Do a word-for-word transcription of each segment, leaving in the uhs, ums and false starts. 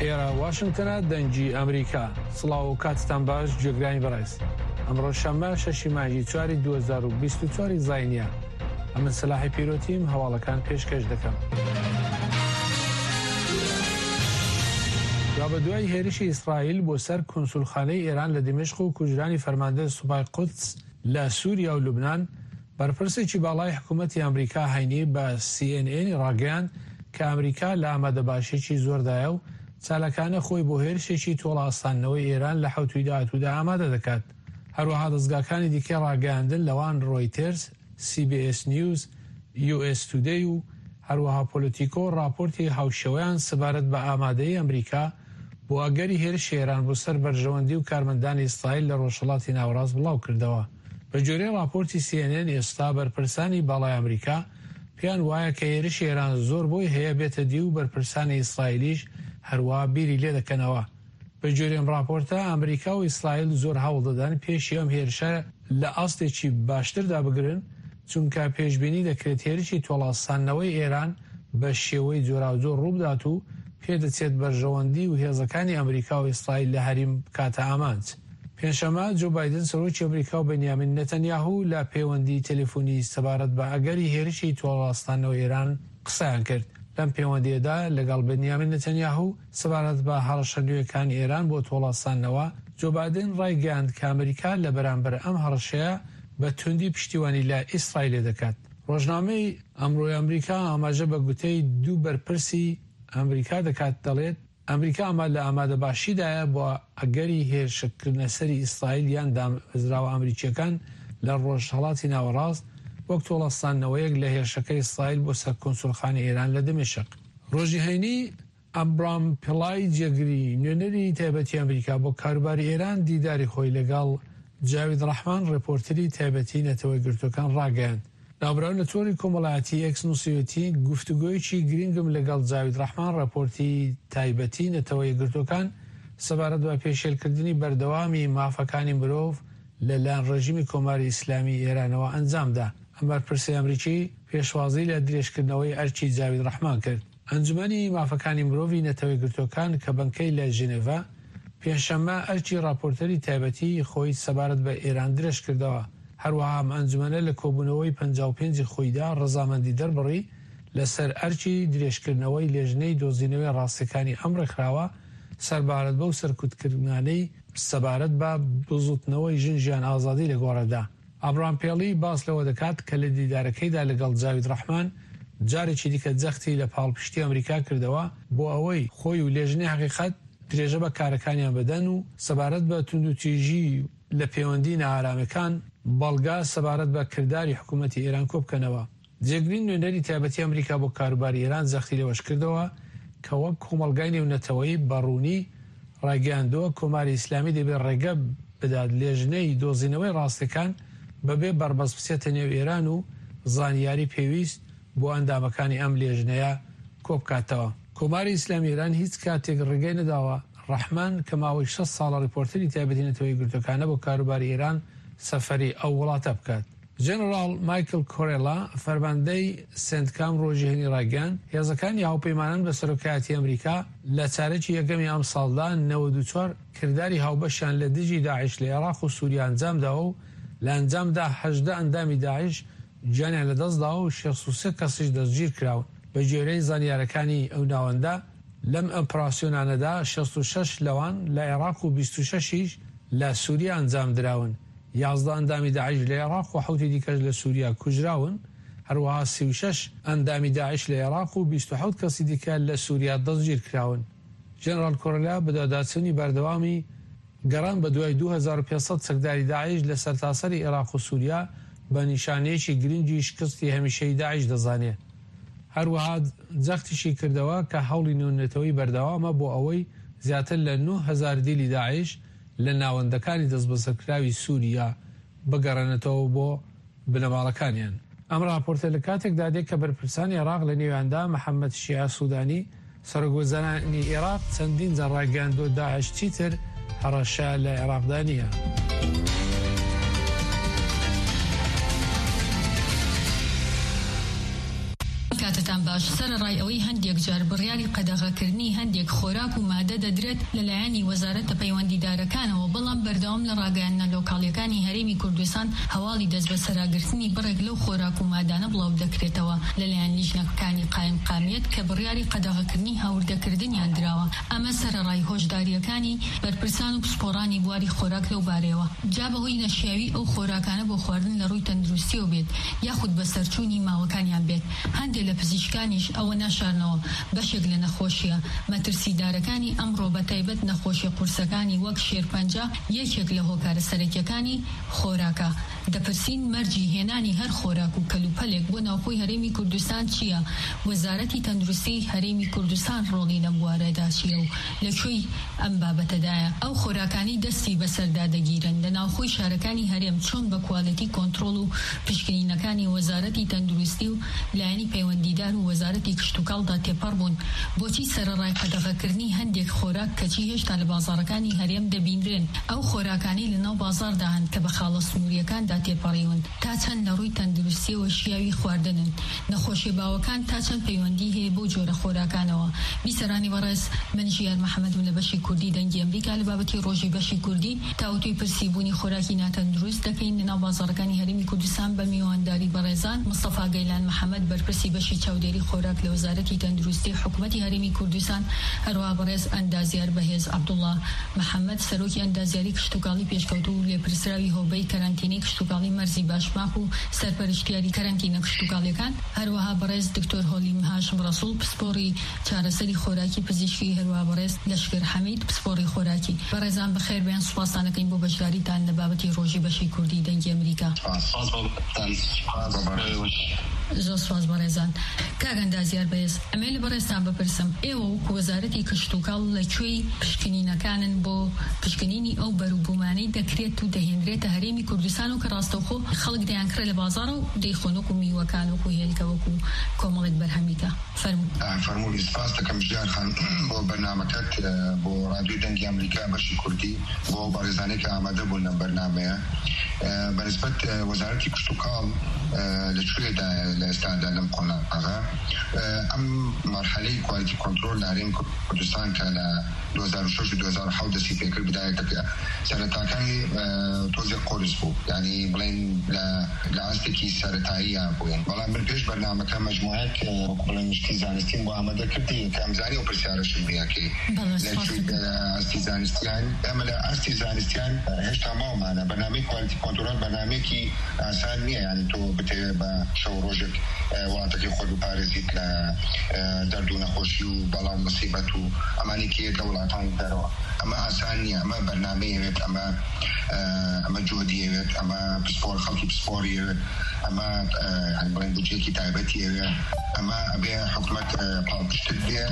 ئێرە واشنگتنە دەنگی ئەمریکا سڵاو و کاتتان باش گوێگرانی بەڕێز ئەمڕۆ شەممە شەشی مانگی چواری دوو هەزار و بیست و چوار زاینیە ئەمن سەلاحی پیرۆتیم هەواڵەکان پێشکەش دەکەم. را بە دوای هێرشی ئیسرائیل بۆ سەر کۆنسولخانەی ئێران لە دمشق و کوژرانی فەرماندەی سوپای قودس لە سووریا و لوبنان بەرپرسێکی باڵای حکوومەتی ئەمریکا هەینی بە سی ئێن ئێن ڕاگەیاند کە ئەمریکا لە ئامادەباشێکی زۆردایە و چالەکانە خۆی بۆ هێرشێکی تۆڵاستانەوەی ئێران لە حوتوی داهاتوودا ئامادە دەکات. هەروەها دەستگاکانی دیکە ڕاگەیاندن لەوان ڕۆیترز، سی بی ئێس نیوز، یو ئێس تودەی و هەروەها پۆلیتیکۆ راپۆرتی هاوشەوەیان سەبارەت بە ئامادەی ئەمریکا بۆ ئەگەری هێرشی ئێران بۆ سەر بەرژەوەندی و کارمەندانی ئیسرائیل لە ڕۆژهەڵاتی ناوەڕاست بڵاو کردەوە. بە جۆرەی راپۆرتی سی ئێن ئێن ئێستا بەرپرسانی باڵای ئەمریکا پێیان وایە کە هێرشی ئێران زۆر بۆی هەیە بێتە دی و بەرپرسانی ئیسرائیلیش هەروەها بیری لێ دەکەنەوە. بە جۆرەی راپۆرتە ئەمریکا و ئیسرائیل زۆر هەوڵ دەدەن پێشی ئەم هێرشە لە ئاستێکی باشتردا بگرن، چونکە پێشبینی دەکرێت هێرشی تۆڵاستانەوەی ئێران بە شێوەی جۆراوجۆر ڕووبدات و پێدەچێت بەرژەوەندی و هێزەکانی ئەمریکا و ئیسرائیل لە هەریم بکاتە ئامانج. پێنجشەممە جو بایدن سەرۆکی ئەمریکا و بەنیامین نەتەنیاهوو لە پەیوەندی تەلەفۆنی سەبارەت بە ئەگەری هێرشی تۆڵاستانەوەی ئێران قسەیان کرد. لەم پەیوەندیەدا لەگەڵ بەنیامین نەتەنیاهوو سەبارەت بە هەڕەشە نوێیەکانی ئێران بۆ تۆڵاستانەوە جو بایدن ڕایگەیاند کە ئەمریکا لە بەرامبەر ئەم هەڕەشەیە بە توندی پشتیوانی لە ئیسرائیل دەکات. ڕۆژنامەی ئەمڕۆی ئەمریکا ئاماژە بە گوتەی دوو بەرپرسی ئەمریکا دەکات دەڵێت ئەمریکا ئەمە لە ئامادەباشیدایە بۆ ئەگەری هێرشکردنە سەری ئیسرائیل یان دامەزراوە ئەمریکیەکان لە ڕۆژهەڵاتی ناوەڕاست وەک تۆڵەستانەوەیەک لە هێرشەکەی ئیسرائیل بۆ سەر کۆنسولخانەی ئێران لە دمشق. ڕۆژی هەینی ئەبرام پڵای جێگری نوێنەری تایبەتی ئەمریکا بۆ کاروباری ئێران دیداری خۆی لەگەڵ جاوید ڕەحمان ڕێپۆرتەری تایبەتی نەتەوەی گرتوەکان ڕاگەیاند. ناوبراون لە تۆری کۆمەڵایەتی ئێکس نووسیوەتی گفتوگۆیەکی گرنگم لەگەڵ جاوید ڕەحمان ڕێپۆرتی تایبەتی نەتەوەی گرتوەکان سەبارەت بە پێشێلکردنی بەردەوامی مافەکانی مرۆڤ لەلایەن ڕێژیمی کۆماری ئیسلامی ئێرانەوە ئەنجامدا. ئەم بەرپرسی ئەمریکی پێشوازی لە درێژکردنەوەی ئەرکی جاوید ڕەحمان کرد. ئەنجومەنی مافەکانی مرۆڤی نەتەوەی گرتوەکان کە بنکەی لە ژنێڤە پێنجشەممە ئەرکی راپۆرتەری تایبەتی خۆی سەبارەت بە ئێران درێژ کردەوە. هەروەها ئەم ئەنجومەنە لە کۆبوونەوەی پەنجا و پێنجی خۆیدا ڕەزامەندی دەربڕی لەسەر ئەرکی درێژکردنەوەی لێژنەی دۆزینەوەی ڕاستیەکانی ئەم ڕێکخراوە سەربارەت بەو سەرکوتکردنانەی سەبارەت بە بزوتنەوەی ژن ژیان ئازادی لە گۆڕەدا. ئابرام پێڵی باس لەوە دەکات کە لە دیدارەکەیدا لەگەڵ جاوید ڕەحمان جارێکی دیکە جەختی لە پاڵپشتی ئەمریکا کردەوە بۆ ئەوەی خۆی و لێژنەی حەقیقەت درێژە بە کارەکانیان بدەن و سەبارەت بە توندوتیژی لە پەیوەندی نائارامەکان بەڵگا سەبارەت بە کردداری حکوومەتی ئێران کۆبکەنەوە. جێگرین نوێنەری تایبەتی ئەمریکا بۆ کاروباری ئێران زەختی لەوەش کردەوە کە وەک کۆمەڵگای نێونەتەوەی بەڕوونی ڕاگەیاندەوە کۆماری ئیسلامی دەبێت ڕێگە بدات لێژنەی دۆزینەوەی ڕاستیەکان بەبێ بەربەست بچێتە نێو ئێران و زانیاری پێویست بۆ ئەندامەکانی ئەم لێژنەیە کۆبکاتەوە. کۆماری ئیسلامی ئێران هیچ کاتێک ڕێگەی نەداوە ڕەحمان کە ماوەی شەش ساڵە ڕیپۆرتەری تایبەتی نەتەوەی گرتوەکانە بۆ کاروباری ئێران سەفەری ئەو وڵاتە بکات. جنرال مایکل کۆرێلا فەرماندەی سنتکام ڕۆژی هەینی ڕاگەیان هێزەکانی هاوپەیمانان بە سەرۆکایەتی ئەمریکا لە چارەکی یەکەمی ئەم ساڵدا نەوەد و چوار کردداری هاوبەشیان لە دژی داعش لە عێراق و سووریا ئەنجامداوە و لە ئەنجامدا هەژدە ئەندامی داعش گیانیان لەدەستداوە و شێخ و سێ کەسیش دەستگیر کراون. بە جێرەی زانیارەکانی ئەو ناوەندا لەم ئۆپراسیۆنانەدا شەست و شەش لەوان لە عێراق و بیست و شەشیش لە سووریا ئەنجام دراون. یازدە ئەندامی داعش لە عێراق و حوتی دیکەش لە سووریا کوژراون. هەروەها سی و شەش ئەندامی داعش لە عێراق و بیست و حەوت کەسی دیکە لە سووریا دەستگیر کراون. جنرال کۆرێلا بە داداچوونی بەردەوامی گەڕان بە دوای دوو هەزار و پێنج سەد سەکداری داعش لە سەرتاسەری عێراق و سووریا بە نیشانەیەکی گرنگی شکستی هەمیشەی داعش دەزانێت. هەروەها جەختیشی کردەوە کە هەوڵی نوێنێتەوەی بەردەوامە بۆ ئەوەی زیاتر لە نۆ هەزار دیلی داعش لە ناوەندەکانی دەست بەسەرکراوی سووریا بگەڕێنێتەوە بۆ بنەماڵەکانیان. ئەم راپۆرتە لە کاتێکدا دێت کە بەرپرسانی عێراق لە نێواندا محەممەد شیع سوودانی سەرۆکوەزارانی عێراق چەندین جار ڕاگەیاندووە داعش چیتر هەڕەشە لە عێراقدا نییە. کاتتان باش سەرڕای ئەوەی هەندێک جار بڕیاری قەدەغەکردنی هەندێک خۆراک و مادە دەدرێت لەلایەنی وەزارەتە پەیوەندیدارەکانەوە، بەڵام بەردەوام لە ڕاگەیاندنە لۆکاڵیەکانی هەرێمی کوردستان هەواڵی دەست بە سەراگرتنی بڕێک لەو خۆراک و مادانە بڵاو دەکرێتەوە لەلایەن لیژنەکانی قایم قامیت کە بڕیاری قەدەغەکردنی هاوردەکردنیان دراوە. ئەمە سەرڕای هۆشداریەکانی بەرپرسان و پسپۆڕانی بواری خۆراک لەو بارەیەوە، جا بەهۆی نەشیاوی ئەو خۆراکانە بۆ خواردن لە ڕووی تەندروستیەوە بێت یاخود بە سەرچوونی ماوەکانیان بێت. هەندێک لە پزیشکانیش ئەوە ناشارنەوە بەشێک لە نەخۆشیە مەترسیدارەکانی ئەمڕۆ بە تایبەت نەخۆشی قورسەکانی وەک شێرپەنجە یەکێک لە هۆکارە سەرەکیەکانی خۆراکە. دەپرسین مەرجی هێنانی هەر خۆراک و کەلوپەلێک بۆ ناوخۆی هەرێمی کوردستان چییە؟ وەزارەتی تەندروستی هەرێمی کوردستان ڕۆڵی لەم بوارەدا چییە و لەکوێی ئەم بابەتەدایە؟ ئەو خۆراکانی دەستی بەسەردا دەگیرن لە ناوخۆی شارەکانی هەرێم چۆن بە کوالەتی کۆنتڕۆڵ و پشکنینەکانی وەزارەتی تەندروستی و لایەنی پەیوەندیدار و وەزارەتی کشتوکاڵدا تێپەڕ بوون؟ بۆچی سەرڕای قەدەغەکردنی هەندێک خۆراک کەچی هێشتا لە بازاڕەکانی هەرێم دەبینرێن؟ ئەو خۆراکانی لەناو بازاردا هەن کە بە خاڵە سنووریەکاندا تێپەڕیون تا چەند لە ڕووی تەندروستیەوە شیاوی خواردنن؟ نەخۆشی باوەکان تا چەند پەیوەندی هەیە بۆ جۆرە خۆراکانەوە؟ بیسەرانی بەڕێز، من ژیار محەممەد لە بەشی کوردی دەنگی ئەمریکا لە بابەتی ڕۆژی بەشی کوردی تاوتوی پرسیبوونی خۆراکی ناتەندروست دەکەین لەناو بازاڕەکانی هەرێمی کوردستان بە میوانداری بەڕێزان مستەفا گەیلان محەممەد بەرپرسی بەشی چاودێری خۆراک لە وەزارەتی تەندروستی حکوومەتی هەرێمی کوردستان، هەروەها بەڕێز ئەندازیار بەهێز عەبدوڵڵا محەممەد سەرۆکی ئەندازیاری کشتوکاڵی پێشکەوتوو و لێپرسراوی هۆبەی کەرانتینەی کشتوکاڵی مەرزی باشماق و سەرپەرشتیاری کەرانتینە کشتوکاڵیەکان، هەروەها بەڕێز دکتۆر هۆلیم هاشم ڕەسوول پسپۆڕی چارەسەری خۆراکی پزیشکی، هەروەها بەڕێز لەشکر حەمید پسپۆڕی خۆراکی. بەڕێزان بەخێر بێن، سوپاسانەکەین بۆ بەشداریتان لە بابەتی ڕۆژی بەشی کوردی دەنگی ئەمریکا. زۆر سوپاس بەڕێزان. کاک ئەندازیار بەهێز، ئەمێ لە بەڕێزتان بپرسم، ئێوە وەکو وەزارەتی کشتوکاڵ لەکوێی پشکنینەکانن بۆ پشکنینی ئەو بەروبوومانەی دەکرێت و دەهێنرێتە هەرێمی کوردستان و کە ڕاستەوخۆ خەڵک دەیانکرێت لە بازاڕ و دەیخۆن وەکو میوەکان وەکو هێلکە وەکو کۆمەڵێک بەرهەمیکە؟ فەرموو. فەرمووی سپاس دەکەم ژیان خان بۆ بەرنامەکەت بۆ ڕادیۆی دەنگی ئەمریکا بەشی کوردی بۆ بەڕێزانەی کە ئامادە بوون لەم بەرنامەیە. بەنسبەت وەزارەتی کشتوکاڵ لەکوێدا لە ئێستادا لەم قۆناغا ئەم مەرحەلەی کوالیتی کۆنتڕۆڵ لە هەرێمی کوردستان کە لە دو هەزار و شەش و دو هەزار و حەوت دەستی پێکرد بدایەتەکە سەرەتاکانی تۆزێک قۆرس بوو، یعنی بڵێن لە ئاستێکی سەرەتاییە بووین. بەڵام من پێش بەرنامەکە مەجموعەیەک بڵێن مشکی زانستیم بۆ ئامادە کردی کە ئەمزانی و پرسیارەشم بیاکەی لە ئاستی زانستیان. ئەمە لە ئاستی زانستیان هێشتا ماوەمانە. بەرنامەی کوالیتی کۆنتڕۆڵ بەرنامەیەکی ئاسان نییە، یعنی تۆ بتەوێت بە شەو ڕۆژێک وڵاتەکەی خۆت بپارێزیت لە دەرد و نەخۆشی و بەڵام مصیبەت و ئەمانی کە یەکە وڵاتان دەرەوە. ئەمە ئاسان نییە، ئەمە بەرنامەیەوێت، ئەمە ئەمە جۆدیەوێت، ئەمە پسپۆر خەڵکی پسپۆریەوێت، ئەمە بڵێن بودجێکی تایبەتیەوێت، ئەمە ئەبێ حکومەت پاڵپشتت بێ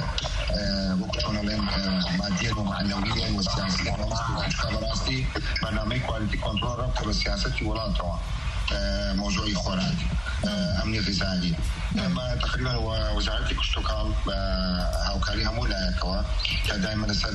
وەکو چۆنەڵێن مادیە و معنەویە و سیاسی بەڕاستی بەرنامەی کوالیتی کۆنتڕۆڵ ڕەبتە بە سیاسەتی وڵاتەوە موضوعی خۆراک ئەمنی غیزایی. ئەمە تقریبا وەزارەتی کشتوکاڵ بە هاوکاری هەموو لایەکەوە کە دایما لەسەر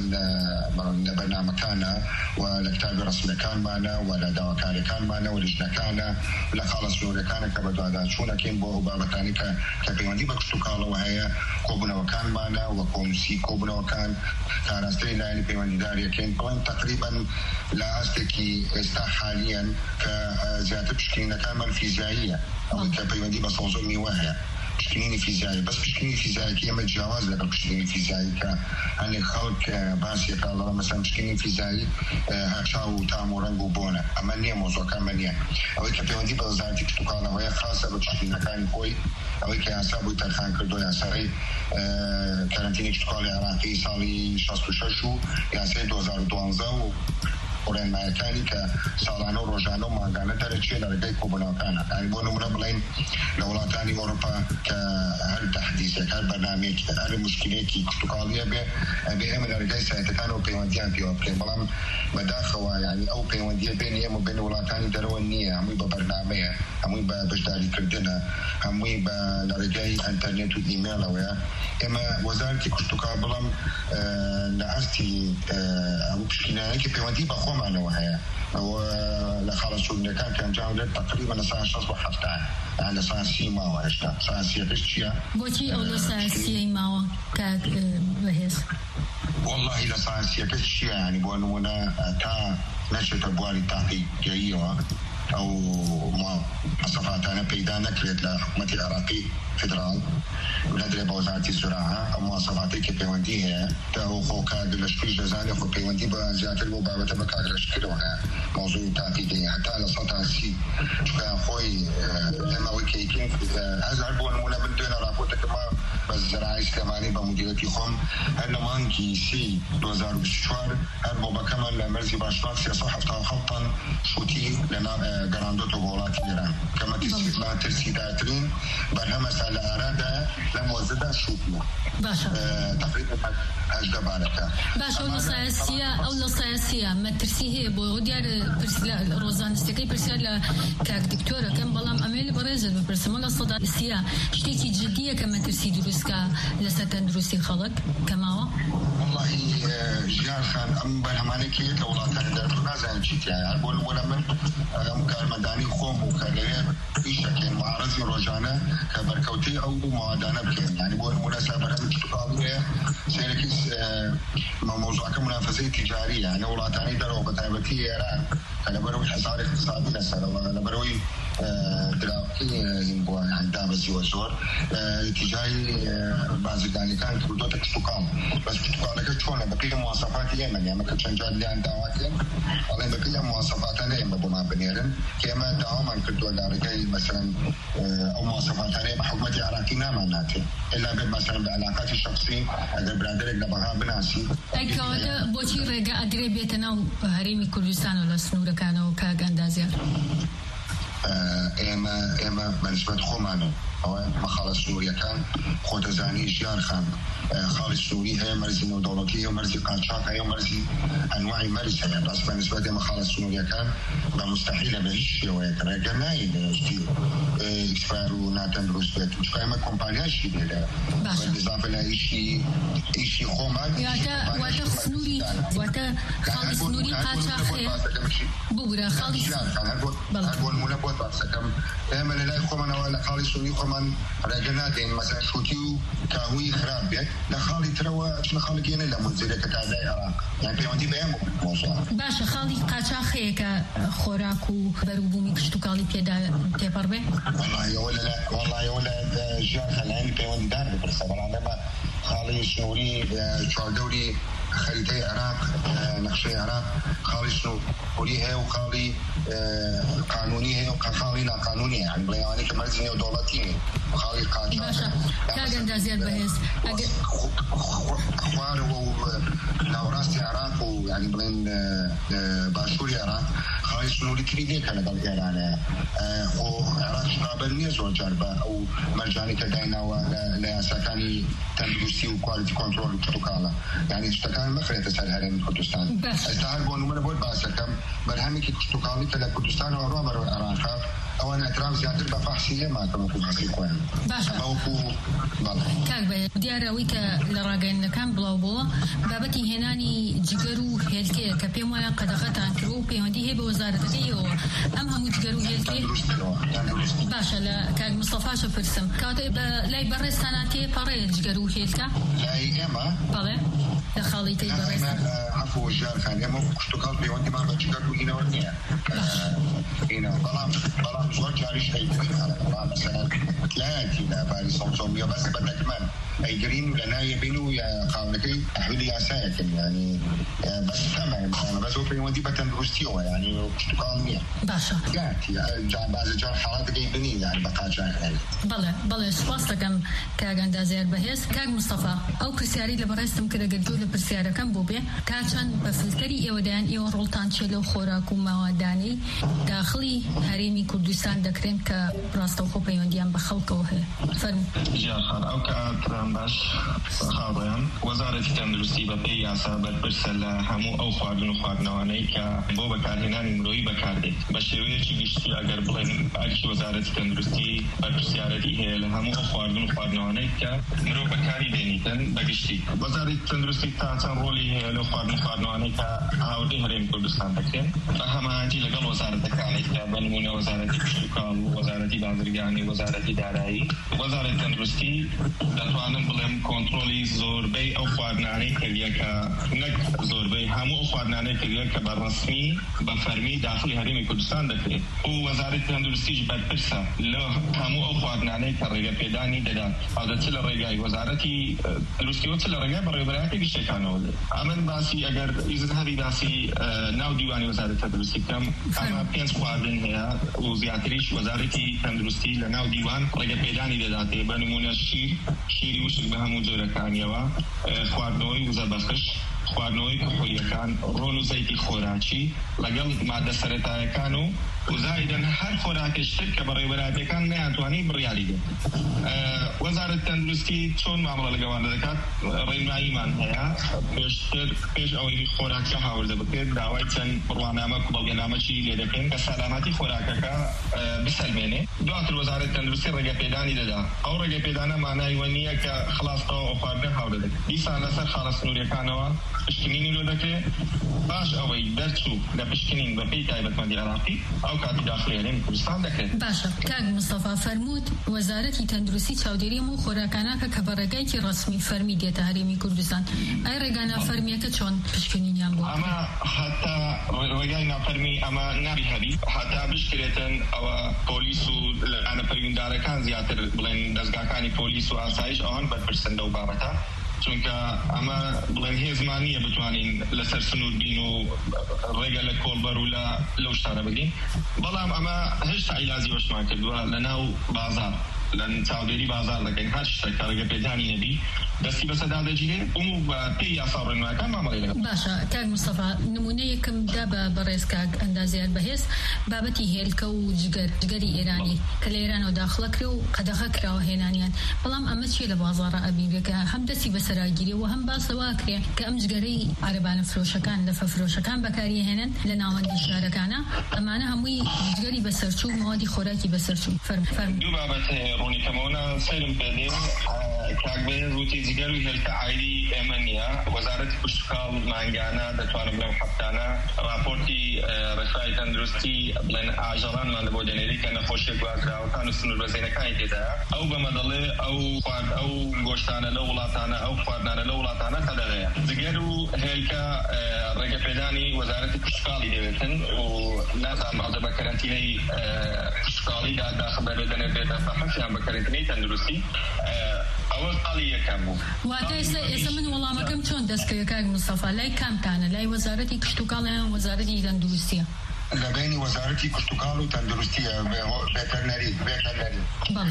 لە بەرنامەکانە و لە کتابی ڕەسمیەکانمانە و لە داواکاریەکانمانە و لیژنەکانە لە خاڵە سنوورەکانە کە بە دواداچوونەکەین بۆ ئەو بابەتانی کە کە پەیوەندی بە کشتوکاڵەوە هەیە، کۆبوونەوەکانمانە و کۆمسی کۆبوونەوەکان کاراستەی لایەنی پەیوەندیداریەکەین. بڵێن تقریبا لە ئاستێکی ئێستا حالیەن کە زیاتر پشکنینەکانمان فیزیاییە، ئەوەی کە پەیوەندی بە سەوزە و میوە هەیە. پشکنینی فیزیایی، بەس پشکنینی فیزیاییەکە ئێمە جیاواز لەگەڵ پشکنینی فیزیایی کە هەندێک خەڵک باسیەکە لەڵە مەسەڵەن پشکنینی فیزیایی هەرچاو و تام و ڕەنگ و بۆنە. ئەمە نییە، مۆزۆکەمە نییە. ئەوەی کە پەیوەندی بە وەزارەتی کشتوکاڵەوەیە خاسە بە پشکنینەکانی خۆی، ئەوەی کە یاسا بۆی تەرخان کردو، یاسای کەرانتینی کشتوکاڵی عێراقی ساڵی شەست و شەش و یاسای دو هەزار و دوانزە و ڕێنمایەکانی کە ساڵانە و ڕۆژانە و ماگانە دەرەچێت لە ڕێگەی کۆبوونەوەکانە. یعنی بۆ نمونە بڵێن لە وڵاتانی ئەوروپا کە هەر تەحدیثێک هەر بەرنامەیەکی هەر مشکلێکی کشتوکاڵیە بێ ئەبێ ئێمە لە ڕێگەی سایتەکانەوە پەیوەندیان پێوە بکەین. بەڵام بەداخەوە یعنی ئەو پەیوەندیە بینی ئێمە بین وڵاتانی دەرەوە نییە، هەمووی بە بەرنامەیە، هەمووی بە بەشداریکردنە، هەمووی بە لە ڕێگەی ئینتەرنێت و ئیمێڵەوەیە. ئێمە وەزارەتی کشتوکاڵ بەڵام لە ئاستی ئەو پشکنینانەی کە پەیوەندی بەخۆ خۆمانەوە هەیە لە خاڵە سوورنەکان کە ئەنجام دێت تقریبا لە ساعت شەش بۆ هەفتە لە ساعت سی ماوە هێشتا ساعت سیەکەش چییە؟ بۆچی ئەو لە ساعت سیەی ماوە کاک بەهێز؟ والله لە ساعت سیەکەش چییە ینی بۆ نمونە تا نەچێتە بواری تاقیگەییەوە ئەو مواصفاتانە پەیدا نەکرێت لە حکوومەتی عێراقی فدرال نەدرێ بە وەزارەتی زراعە ئەو مواصفاتی کە پەیوەندی هەیە تا ئەو خۆ کاگر لەشکریش دەزانێت خۆ پەیوەندی بە زیاتر بۆ بابەتە بە کاگر لەشکرەوە هەیە مۆزوعی تاقیگەیی هەتا لە سەدا سی چونکە خۆی ئێمەوەی کەیکین هەزار بۆ نمونە من دوێنە راپۆرتێکما بە زراعی سلێمانی بە مدیرەتی خۆم هەر لە مانگی سی دو هەزار و بیست و چوار هەر بۆبەکەمان لە مەرزی باشوور سێسەد و هەفتاد و هەفت تن شوتی لە گەڕاندۆتە بۆ وڵاتی ئێران کەمە ترسیداترین بەرهەمە سا لە ئارادا لە مۆزەدا شوتیە باشە تقریبا هەژدە بارەکە باشە ئەو لە سایەسیە ئەو لە سایەسیە مەترسی هەیە بۆ دیار ڕۆژانستەکەی پرسیار لە کاک دکتۆرەکەم بەڵام ئەمێ لە بەڕێزت بپرسمە لە سەدا سیە شتێکی جدیە کە مەترسی دروستکە لەسەر تەندروستی خەڵک کەماوە؟ والله ژیان خان ئەم بەرهەمانێکی لە وڵاتانی دەرەوە نازانم چیتیایە هەر بۆ نمونە من ئەم کارمەندانی خۆم و کە لەوێ ئیشەکەین معارەزی ڕۆژانە کە بەرکەوتەی ئەو ماوادانە بکەین ینی بۆ نمونە سەر بەرهەمی پرتوقاڵیە سێرەکی مۆزوعەکە منافەزەی تیجاریە یعنی وڵاتانی دەرەوە بە تایبەتی ئێران کە لەبەرەوەی حەزاری اقتصادی لەسەرەوە لەبەرەوەی دراوەی بۆ دابەزیوە زۆر تیجاری بازرگانیەکان کردوتە کشتوکاڵ بەس کشتوکاڵەکە چۆنە بەپێی مواصفاتی ئێمە ئێمە کە چەند جار لیان داواکەین ئەڵێن بەپێی ئەم مواصفاتانە ئێمە بۆمان بنێرن کە ئێمە داوامان کردووە لە ڕێگەی مەسەڵەن ئەو مواصفاتانە بە حکوومەتی عێراقی نامان ناتێت ئێلا بێت مەسەڵەن بە عەلاقاتی شەخسی ئەگەر برادەرێک لە بەغا بناسی ئەیکەواتە بۆچی ڕێگە ئەدرێ بێتە ناو هەرێمی کوردستان و لە سنوورەکانەوە کاک ئەندازیار؟ ئێمە ئێمە بەنسبەت خۆمانە ئەوە مەخاڵە سنووریەکان خۆتەزانی ژیان خان خاڵی سنووری هەیە مەرزی نێودەوڵەتی هەیە مەرزی قاچاق هەیە مەرزی ئەنواعی مەرز هەیە بەس بەنسبەت ئێمە خاڵە سنووریەکان بە مستەحیلە بە هیچ شێوەیەک ڕێگە نایە لەشتی ئیکسپایر و ناتەندروست بێت چونکە ئێمە کۆمپانیاشی بێدە بەئیزافە لە ئیشی ئیشی خۆمان واتە سنووری واتە خاڵی سنووری قاچاق هەیە بگورە خاڵی هەر بۆ نمونە بۆت باسەکەم ئێمە لە لای خۆمانەوە لە خاڵی سنووری خۆمان ڕێگە نادەین مەسەڵەن شوتی و کاهووی خراپ بێت لە خاڵی ترەوە چنە خاڵێکێنە لە منزلەکە تادای عێراق یان پەیوەندی بە ئێمە مۆزوع باشە خاڵی قاچاق هەیە کە خۆراک و بەروبوومی کشتوکاڵی پێدا تێپەڕ بێ؟ وەڵایەوە لە ژیان خەلایانی پەیوەندیدار بپرسە بەڵام ئێمە خاڵی سنووری چواردەوری خەریتەی عێراق نەخشەی عێراق خاڵی سنووری هەیە و خاڵی قانونی هەیە و خاڵی ناقانونی یان بڵێ ئەوانەی کە مەرزی نێودەوڵەتی خاڵی قاچاق باشە کاک ئەندازیار بەهێز خوارەوە و ناوەڕاستی عێراق و یعنی بڵێن باشووری عێراق خاڵی سنووری تری لێکە لەگەڵ ئێرانە خۆ عێراق قابل نییە زۆر جار بە ئەو مەرجانی کە دایناوە لە یاساکانی تەندروستی و کوالیتی کۆنتڕۆل و کشتوکاڵە یعنی شتەکان مەخرێتە سەر هەرێمی کوردستان ئێستا هەر بۆ نمونە بۆت باسەکەم بەرهەمێکی کشتوکاڵی کە لە کوردستانەوە ڕۆ بەرەوەی عێراقا ئەوان ئەتراف زیاتر بە فەحسی ئێمە کەمەکو باسی خۆیان باشە کاک بە دیارەوەی کە لە ڕاگەیەندەکان بڵاو بووە بابەتی هێنانی جگەر و هێلکەیە کە پێم وایە قەدەغەتان کرد و پەیوەندی هەیە بە وەزارەتەکەیەوە ئەم هەموو جگەر و هێلکێ باشە لە کاک مستەفاشە پرسم کاتێ لای بەڕێستانە تێپەڕێ جگەر و هێلکە لای ئێمە بەڵێ لە خاڵی تێی بەڕێستان عفو ژیان خان ئێمە کشتوکاڵ پەیوەندیمان بە جگەر و هینەوە نییە بەڵام بەڵام زۆر جاریش ئەیگرین بەڵام مەسەڵەن لایەتی لە باری سەڵسۆمیە بەس بە دەگمەن ئەیگرین لە نایەبین و قاونەکەی تەحویلی یاسایەکەن یعنی بەس کەمە بەس ئەو پەیوەندی بە تەندروستیەوە یعنی کشتوکاڵ نییە باشە جان بازە جار حاڵاتەکەی بنی یعنی بە قاچاق بەڵێ بەڵێ سوپاس دەکەم کاک ئەندازیار بەهێز کاک مستەفا ئەو پرسیاری لە بەڕێستم کە دەگەردوو لە پرسیارەکەم بۆ بێ کاچەند بە فلتەری ئێوەدایان ئێوە ڕۆڵتان چێ لەو خۆراک و ماوەدانەی داخڵی هەرێمی کوردستان دەکرێن کە ڕاستەوخۆ پەیوەندیان بە خەڵکەوە هەیە فەرموو ژیان خان ئەو کە سلام باش خاضیان وزارت تندرستی با پی یاسا برپرسە لە هەموو ئەو خواردن و خواردنەوەی کە بۆ بەکارهێنانی مرۆیی بەکاردێت بە شێوەیەکی گشتی ئەگەر بڵێن ئەرکی وەزارەتی تەندروستی بەرپرسیارەتی هەیە لە هەموو ئەو خواردن و خواردنەوەی کە مرۆ بەکاری دێنیتن بەگشتی وەزارەتی تەندروستی تا چەند ڕۆلی هەیە لەو خواردن و خواردنەوەی کە هاوردەی هەرێمی کوردستان دەکرێن بە هەماهەنگی لەگەڵ وەزارەتەکانی کە بە نمونە وەزارەتی کشتوکاڵ و وەزارەتی بازرگانی وەزارەتی دارایی وەزارەتی تەندروستی دەتوانم بڵێم کۆنتڕۆلی زۆربەی ئەو خواردنانەی کردیە کە نەک زۆربەی هەموو ئەو خواردنانەی کردیە کە بە ڕەسمی بە فەرمی داخلی هەرێمی کوردستان دەکرێت و وەزارەتی تەندروستیش بەرپرسە لە هەموو ئەو خواردنانەی کە ڕێگەپێدانی دەدات ئەوە چ لە ڕێگای وەزارەتی تەندروستی و چ لە ڕێگای بەڕێوەبەرایەتێکی شتێکانەوە ئەمن باسی ئەگەر ئیزن هەبی باسی ناو دیوانی وەزارەتی تەندروستی بکەم ئەمە پێنج خواردن هەیە و زیاتریش وەزارەتی تەندروستی لە ناو دیوان ڕێگەپێدانی دەداتێ بە نمونە شیر شیری وشک بە هەموو جۆرەکانیەوە خواردنەوەی وزە بەخش خواردنەوەی کحولیەکان ڕۆن و زەیتی خۆراکی لەگەڵ مادە سەرەتایەکان و وزایدن هەر خۆراکشتر کە بەڕێوەبەرایەتەکان نەیانتوانی بڕیاری دێت وەزارەتی تەندروستی چۆن مامەڵە لەگەڵوانە دەکات ڕێنماییمان هەیە پێشتر پێش ئەوەی خۆراکە هاوردە بکرێت داوای چەند بڕوانامە و بەڵگەنامەی لێ دەکەین کە سالامەتی خۆراکەکە بسەلمێنێ دواتر وەزارەتی تەندروستی ڕێگەپێدانی دەدا ئەو ڕێگەپێدانە مانای وە نییە کە خلاصەوە ئەو خواردن هاوردە دەکرێت دیسان لەسەر خاڵە سنووریەکانەوە پشکنینی لۆ دەکرێت باش ئەوەی دەرچوو لە پشکنین بە پێی تایبەتمەندی عراقی ئەو کاتی داخلی هەرێمی کوردستان دەکرێت باشە کاک مستەفا فەرمووت وەزارەتی تەندروستی چاودێری هەموو خۆراکانەکە کە بە ڕێگایکی ڕەسمی فەرمی دێتە هەرێمی کوردستان ئەی ڕێگا نافەرمیەکە چۆن پشکنینیان بوو ئەمە هەتا ڕێگای نافەرمی ئەمە نابی هەبی هەتا بشکرێتن ئەوە پۆلیس و لەلایەنە پەرویندارەکان زیاتر بڵێن دەستگاکانی پۆلیس و ئاسایش ئەوان بەرپرسن لەو بابەتە چونکە ئەمە بڵێن هێزمانیە بتوانین لەسەر سنوور بین و ڕێگە لە کۆڵبەر و لە لەو شتانە بگین بەڵام ئەمە هێشتا عیلازی وەشمان کردووە لە ناو بازار لە چاودێری بازار دەکەین هەر شتێک کە ڕێگەپێدانی نەبی دەستی بەسەدا دەگیرێ و بە پێی یاسا ڕێنماییەکان مامەڵەی دەکەن. باشە کاک مستەفا نمونەیەکم دا بە بەڕێز کاک ئەندازیار بەهێز بابەتی هێلکە و جگەر جگەری ئێرانی کە لە ئێرانەوە داخڵە کرێ و قەدەغە کراوە هێنانیان بەڵام ئەمە چیە لە بازاڕە ئەبینرێکە هەم دەستی بەسەراگیری و هەم باسەوە کرێ کە ئەم جگەرەی عەرەبانە فرۆشەکان لە فەفرۆشەکان بەکاری هێنن لە ناوەندی شارەکانە ئەمانە هەمووی جگەری بەسەرچوو مەوادی خۆراکی بەسەرچوو فەرموو دوو بابەت ڕوونی کەمەوە سەیرم پێدێ کاک بەهێز وتی جگەر و هێلکە عایدی ئێمە نییە وەزارەتی کشتوکاڵ مانگانە دەتوانم بڵێم هەفتانە راپۆرتی ڕێکخراوی تەندروستی بڵێن ئاژەڵانمان لە بۆ دێنێری کە نەخۆشیە گوازراوەکان و سنوور بەزینەکانی تێدایە ئەو بەمەدەڵێ ئەو خوارد ئەو گۆشتانە لە وڵاتانە ئەو خواردانە لە وڵاتانە قەدەغەیە جگەر و هێلکە ڕێگەپێدانی وەزارەتی کشتوکاڵی دەوێتن و نازانم ئەوە بە کەرەنتینەی کشتوکاڵیدا داخل دەبێتەنە بێتە بەحەفیان بە کەرەنتینەی تەندروستی ئەوە قاڵی یەکەم بوو واتە ئێستا من وەڵامەکەم چۆن دەستکەوێ کاک مستەفا لای کامتانە لای وەزارەتی کشتوکاڵ یان وەزارەتی تەندروستیە لەبینی وەزارەتی کشتوکاڵ و تەندروستیە بێتەرنەری بێتەرنەری بەڵێ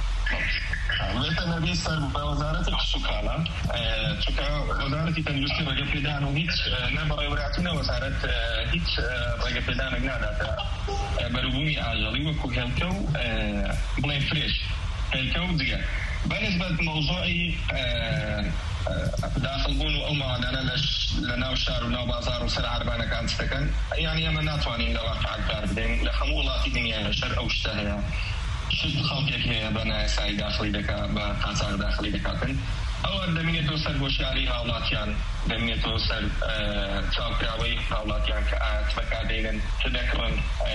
بێتەرنەری سەر بە وەزارەتی کشتوکاڵە چونکە وەزارەتی تەندروستی ڕێگەپێدان و هیچ نە بەڕێوەبەرایەتی نە وەزارەت هیچ ڕێگەپێدانێک ناداتە بەروبوومی ئاژەڵی وەکو هێلکە و بڵێن فرێش هێلکە و جگەر بەنسبەت مەوزوعی داخلبوون و ئەو مادانە لە ناو شار و ناو بازار و سەر عەربانەکان دەکەن یعنی ئەمە ناتوانین لە واقع کار بدەین لە هەموو وڵاتی دنیای شەر ئەو شتە هەیە شت خەڵکێک هەیە بە نایاسایی داخلی دەکا بە قاچاق داخلی دەکاتن ئەوە دەمێنێتەوە سەر گۆشیاری هاوڵاتیان دەمێنێتەوە سەر چاوکراوەی هاوڵاتیان کە ئاەت بەکاردێنن چ دەکڕن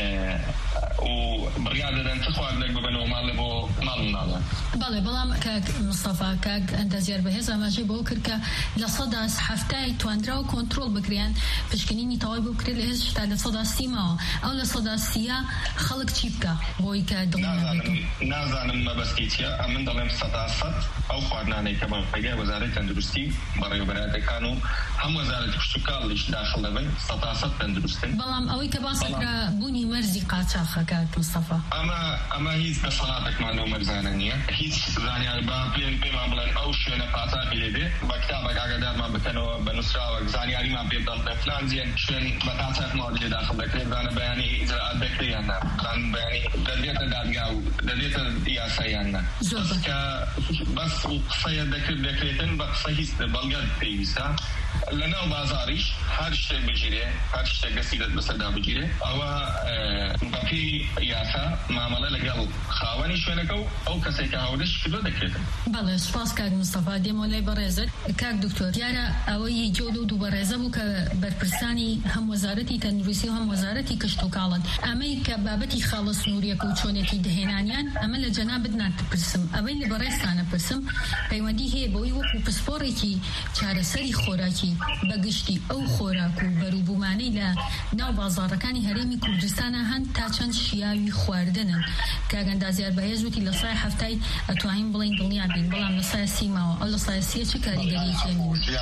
و بڕیار دەدەن چ خواردنێک ببنەوە ماڵێ بۆ ماڵ ناڵێن بەڵێ بەڵام کاک مستەفا کاک ئەندازیار بەهێز ئاماژەی بۆ کرد کە لە سەدا هەفتای توانراوە کۆنتڕۆڵ بکرێن پشکنینی تەواوی بۆ بکرێت لە هێز شتا لە سەدا سیماوە ئەو لە سەدا سیە خەڵک چی بکە بۆی کە نازانم مەبەستی چیە ئەمن دەڵێم سەدا سەد ئەو خواردنانەی کە بەڕێگای وەزارەتی تەندروستی بەڕێوەبەرایەتەکان و هەم وەزارەتی کشتوکاڵیش داخل دەبن سەدا سەد تەندروستن بەڵام ئەوەی کە باسەکرا بوونی مەرزی قاچاقە کاک مستەفا ئەمە ئەمە هیچ دەسەڵاتێکمان لەو مەرزە ڕێزانە هیچ زانیار با پێمان بڵێن ئەو شوێنە پاتاقی لێبێ بە کتابێک ئاگادارمان بکەنەوە بە نووسراوەک زانیاریمان پێ بدەن لە فلان جێن شوێن بە پاتاقمان لێ داخل دەکرێت زانە بەیانی ئیجراعات دەکرێت یان نا بەیانی دەبێتە دادگا و دەبێتە یاسا یان نا کە بەس قسەیە دەکرد دەکرێتن بە قسە هیچ بەڵگە پێویستە لەناو بازاریش هەر شتێک بگیرێ هەر شتێک دەستی دەست بەسەردا بگیرێ ئەوە بەپی یاسا مامەڵە لەگەڵ خاوەنی شوێنەکە و ئەو کەسێک کە هەولێش کردو دەکرێتن. بەڵێ سوپاس کاک مستەفا دێمە لای بەڕێزت. کاک دکتۆر دیارە ئەوەی جۆ و دوو بەڕێزە بوو کە بەرپرسانی هەم وەزارەتی تەندروستی و هەم وەزارەتی کشت و کاڵن ئەمەی کە بابەتی خاڵە سنووریەکە و چۆنێتی دەهێنانیان ئەمە لە جەنابەت ناتپرسم ئەوەی لە بەڕێستانە پرسم پەیوەندی هەیە بەوەی وەکو پسپۆڕێکی چارەسەری خۆراکی بەگشتی ئەو خۆراک و بەرووبوومانەی لە ناو بازاڕەکانی هەرێمی کوردستانە هەن تا چەند شیاوی خواردنن کاگەندازیار بەهێز وتی لە سای هەفتای ئەتوانین بڵین دڵنیا بین بەڵام لە سای سیماوە ئەو لە سای سیە چه کاریگەریەکی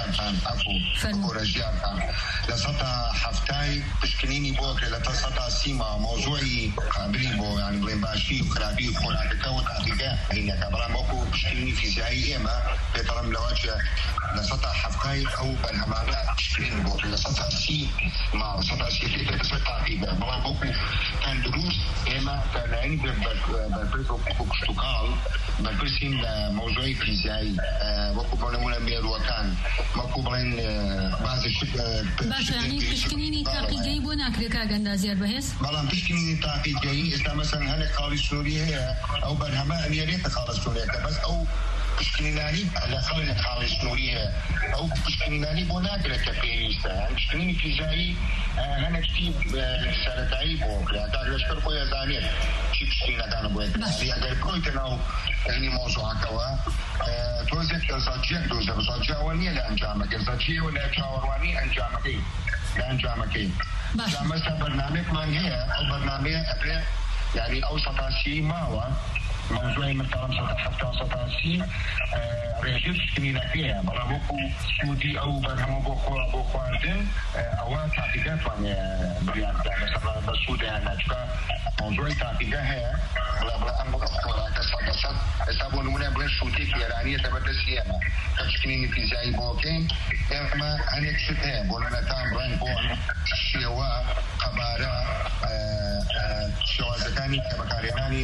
لە سەتا هەفتای پشکنینی بۆ کرێت لە تا سەتا سیما مۆزوعی قابلی بۆ یانی بڵێن باشی و خراپی خۆراکەکە و تاقیگە هینەکە بەڵام وەکو پشکنینی فیزیایی ئێمە پێتەڵم لەوە چە لە سەتا هەفتای ئەو بەرهەمانە پشکنین بۆ کرێت لە سەتا سی ما سەتا سی لەسەر تاقیگە بەڵام وەکو تەندروست ئێمە کارناینی بەرپرس وەکو کشت و کاڵ بەرپرسین لە مۆزوعی فیزیایی وەکو بۆ نمونە مێرووەکان وەکو بڵێن بازی باشە ینی پشکنینی تاقیگەی بۆ ناکرێت کاگەندازیار بەهێز بەڵام پشکنینی تاقیگەیی ئێستا مەسەن هەنێک خاڵی سنووری هەیە ئەو بەرهەمە ئەنێرێتە خاڵە سنووریەکە بەس ئەو پشکنینانی لە خەڵێنە خاڵی سنووری هەیە ئەو پشکنینانی بۆ ناکرێت کە پێویستە پشکنینی فیزیایی هەنێکتی سەرەتایی بۆ کرێت تا لەشکر خۆی ئەزانێت چی پشکنینەکانە بۆ یەکەوە ئەگەر بڕۆیتە ناو هەنی مۆزوعەکەوە تۆزێک ئەزاجیەک دۆزە بزاجیاوە نییە لە ئەنجامەکە ئەزاجیەوە لە چاوەڕوانی ئەنجامەکەی لە ئەنجامەکەی جامەستا بەرنامێکمان هەیە ئەو بەرنامەیە ئەبێ یعنی ئەو سەتاسی ماوە موضوعی مثلا سەتا هەفتا سەتاسی ڕێژی پشکنینەکەیە بەڵام وەکو سوودی ئەو بەرهەمە بۆ خۆ بۆ خواردن ئەوە تاقیگە توانێ بریاندا مثلا بە سوودیان ناچکە موضوعی تاقیگە هەیە بڵا بڵا ئەم خۆراکە سەد سەد ئێستا بۆ نمونە بڵێ شووتێکی ئێرانیەتە بەردەستی ئێمە کە پشکنینی فیزیایی بۆ بکەین ئێمە هەنێک شت هەیە بۆ نەتان بڵێن بۆ شێوە قەبارە شێوازەکانی کە بەکارهێنانی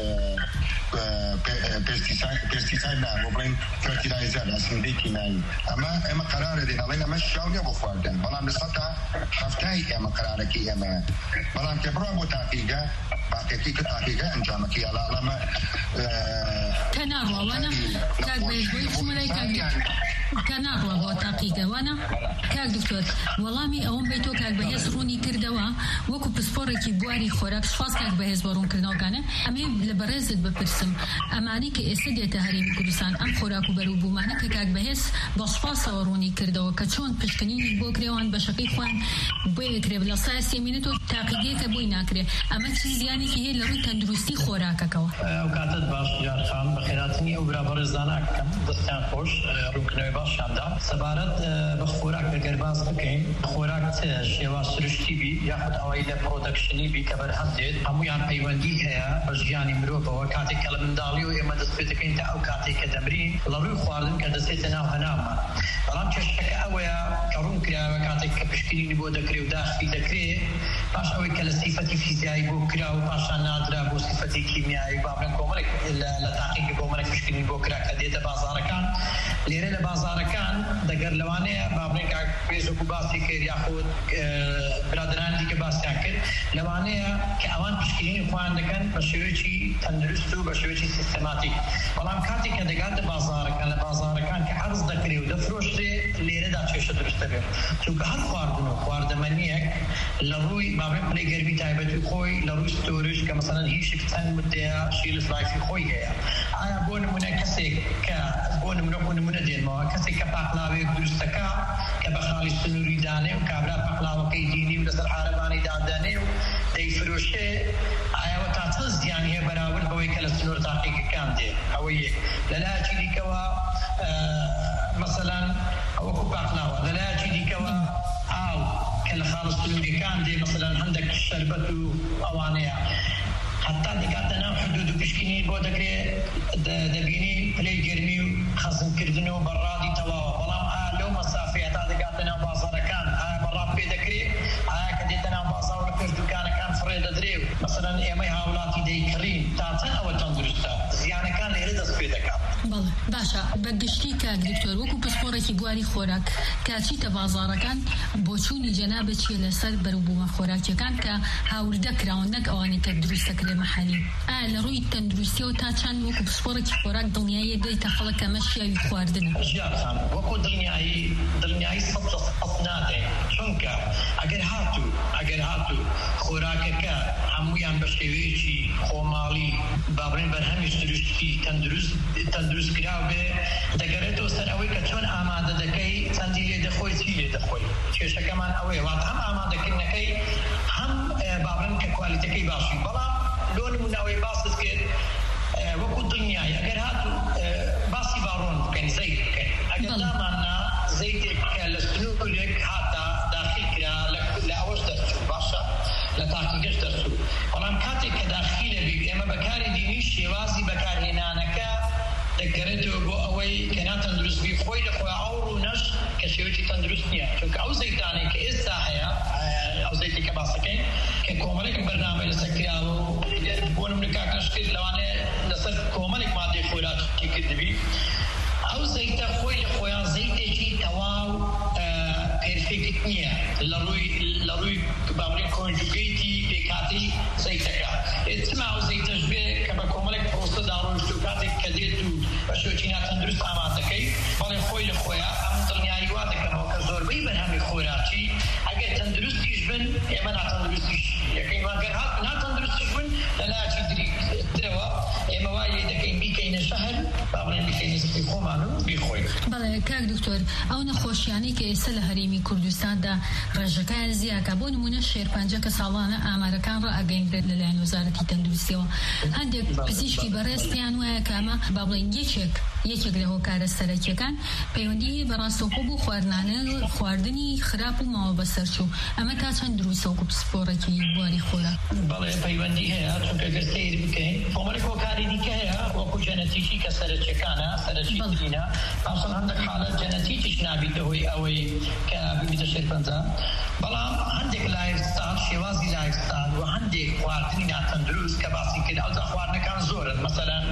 پێستیساید نا بۆ بڵێن فەرتیلایزەر ئەسیدەی کیمایی ئەمە ئێمە قەرارە دێن ئەڵێن ئەمە شیاو نییە بۆ خواردن بەڵام لە سەتا هەفتای ئێمە قەرارەکەی ئێمە بەڵام کە بڕوا بۆ تاقیگە باقیەکەی کە تاقیگە ئەنجامەکەی ئەڵامە کە ناڕواوانە کاک بێژبووی چمەلای کە ناڕوا بۆ تاقیگەوانە کاک دکتۆر وەڵامی ئەوەم بێت تۆ کاک بەهێز ڕوونی کردەوە وەکو پسپۆڕێکی بواری خۆراک سوپاس کاک بەهێز بە ڕوونکردنەوەکانە ئەمێ لە بەڕێزت بپرسم ئەمانەی کە ئێستا دێتە هەرێمی کوردستان ئەم خۆراک و بەرووبوومانە کە کاک بەهێز بە سوپاسەوە ڕوونی کردەوە کە چۆن پشکنینی بۆ کرێوان بەشەکەی خوان بۆ یەکرێت لە سای سێمینێت و تاقیگەیەکە بۆی ناکرێت ئەمە چی زیانێکی هەیە لە ڕووی تەندروستی خۆراکەکەەوە ئەو کاتت باش یارخان بە خێراتنی ئەو برا بەڕێزداناکەم دەستیان خۆش ڕوونکردنەوەی باشیاندا سەبارەت بە خۆراک ئەگەر باز بکەین خۆراک شێوە سروشتی بی یاخود ئەوەی لە پرۆدەکشنی بی کە بەرهەم دێت هەمویان پەیوەندی هەیە بە ژیانی مرۆڤەوە کاتێک کە لە منداڵی و ئێمە دەست پێ دەکەین تا ئەو کاتێک کە دەمرین لە ڕووی خواردن کە دەستێتە ناو هەنامە بەڵام کێشەکە ئەوەیە کە ڕوون کراوە کاتێک کە پشکنینی بۆ دەکرێت و داخی دەکرێت پاش ئەوەی کە لە سیفەتی فیزیایی بۆ کرا و پاشان نادرا بۆ سیفەتی کیمیایی بابن کۆمەڵێک لە تاقیکی کۆمەڵێک پشکنینی بۆ کرا کە دێتە بازاڕەکان لێرە لە بازاڕەکان دەگەر لەوانەیە بابنێک پێزۆک و باسی کرد یاخود برادران دیکە باسییان کرد لەوانەیە کە ئەوان پشکنینی خۆیان دەکەن بە شێوەیەکی تەندروست و بە شێوەیەکی سیستەماتیک بەڵام کاتێک کە دەگاتە بازاڕەکان لە بازاڕەکان کە عەرز دەکرێ و دەفرۆشتێ لێرەدا کێشە دروستە بێت چونکە هەر خواردن و خواردەمەنیەک لە ڕووی بابێت پلەی گەرمی تایبەتی خۆی لە ڕووی ستۆرش کە مەسەڵەن هیچێک چەند مدەیە شیلف لایفی خۆی هەیە ئایا بۆ نمونە کەسێک کە بۆ نمونە بۆ نمونە دێنمەوە کەسێک کە پاقلاوەیەک دروستەکە کە بە خاڵی سنووری دانێ و کابرا پاقلاوەکەی دینی و لەسەر عارەبانی دادانێ و دەیفرۆشێ ئایاوە تا چەند زیانی هەیە بەراورد بەوەی کە لە سنوور تاقیەکەکان دێ ئەوە یەک لەلایەکی دیکەوە مەسەڵەن ئەوەکو پاقلاوە لەلایەکی دیکەوە ئاو کە لە خاڵ سنووریەکان دێ مەسەڵەن هەندێک شەربەت و ئەوانەیە حتى دەگاتە ناو حدود و پشکنی بۆ دەکرێت دەبینی پلەی گەرمی و خەزمکردن و بەڕادی تەواوە بەڵام ئایا لەو مەسافەیە تا دەگاتە ناو بازاڕەکان ئایا بەڕاد پێ دەکرێت ئایا کە دێتە ناو بازاڕ و لە پێش دوکانەکان فڕێ دەدرێ و مەسەڵەن ئێمەی هاوڵاتی دەیکڕین تا چەند ئەوە تەندروستە زیانەکان لێرە دەست پێ دەکات. بەڵێ باشە بەگشتی کاک دکتۆر وەکو پسپۆڕێکی گواری خۆراک کاچیتە بازاڕەکان بۆ چوونی جەنابەت چیە لەسەر بەروبوومە خۆراکیەکان کە هاوردە کراون نەک ئەوانەی کە دروست دەکرێ مەحەلی ئایا لە ڕووی تەندروستیەوە تا چەند وەکو پسپۆڕێکی خۆراک دڵنیاییە دەیتە خەڵک کە مەشیاوی خواردنە؟ ژیانخان وەکو دڵنیایی دڵنیایی سەد سەد نادەین چونکە ئەگەر هاتوو ئەگەر هاتوو خۆراکەکە هەموویان بە شێوەیەکی خۆماڵی بابرین بەرهەمی سروشتی تەندروست تەندروست کراو بێ دەگەڕێتەوە سەر ئەوەی کە چۆن ئامادە دەکەی چەندی لێ دەخۆی چی لێ دەخۆی کێشەکەمان ئەوەیە واتە هەم ئامادەکردنەکەی هەم بابرین کە کوالیتەکەی باشی بەڵام لۆ نمونەوەی باست کرد وەکو دڵنیایی ئەگەر هاتوو باسی باڕۆن بکەین زەیت بکەین ئەگەر داماننا زەیتێک کە لە سنوورێک هاتە داخل کرا لە ئەوەش دەرچوو باشە لە تاقیگەش دەرچوو بەڵام کاتێک کە داخیلە بی ئێمە بەکاری دینی شێوازی بەکارهێنانەکە دەگەڕێتەوە بۆ ئەوەی کە ناتەندروستبی خۆی لە خۆی ئاور و نەش کە شێوەیەکی تەندروست نییە چونکە ئەو زەیتانەی کە ئێستا هەیە ئەو زەیتی کە باسەکەین کە کۆمەڵێکی بەرنامەی لەسەر کراوە و بۆ نمونە کاکەش کرد لەوانەیە لەسەر کۆمەڵێک مادەی خۆراکی کردبی ئەو زەیتە خۆی لە خۆیان زەیتێکی تەواو پێرفێکت نییە لە ڕووی لە ڕووی بابرین کۆنجوگەیتی پێکاتی زەیتەکە ئێتما ئەو زەیتەش بێ کە بە کۆمەڵێک پرۆسە داڕۆیشت و کاتێک کە دێت و بە شێوەیەکی ناتەندروست ئامادەکەی بەڵێ خۆی لە خۆیان ئەم دڵنیایی وا دەکەمەوە کە زۆربەی بەرهەمی خۆراکی ئەگەر تەندروستیش بن ئێمە ناتەندروستیش یەکەین وەگەر هات ناتەندروستیش بن لە لایەکی درەوە ئێمە وایە دەکەین بیکەینە شەهر بابرین بیکەینە سپی خۆمان و بیخۆین. بەڵێ کاک دکتۆر ئەو نەخۆشیانەی کە ئێستا لە هەرێمی کوردستاندا ڕێژەکان زیاکە بۆ نمونە شێرپەنجە کە ساڵانە ئامارەکان ڕائەگەیەنرێت لەلایەن وەزارەتی تەندروستیەوە هەندێک پزیشکی بەڕێستیان وایە کە ئەمە با بڵێن یەکێک یەکێک لە هۆکارە سەرەکیەکان پەیوەندی بەڕاستەوخۆ بۆ خواردنانە خواردنی خراپ و ماوە بەسەرچوو ئەمە تا چەند دروستە وەکو پسپۆڕێکی بواری خۆراک؟ بەڵێ پەیوەندی هەیە چونکە گەر سەیر بکەین کۆمەڵێک هۆکاری دیکە هەیە وەکو جەنەتیکی کە سەرەکیەکانە سەرەکی دینە پاسەڵ هەندێک حالەت جەنەتیکیش نابیتە هۆی ئەوەی کە ببیتە شێرپەنجە بەڵام هەندێک لایفستایل شێوازی لایفستایل و هەندێک خواردنی ناتەندروست کە باسی کرد ئەوجا خواردنەکان زۆرن مەسەلەن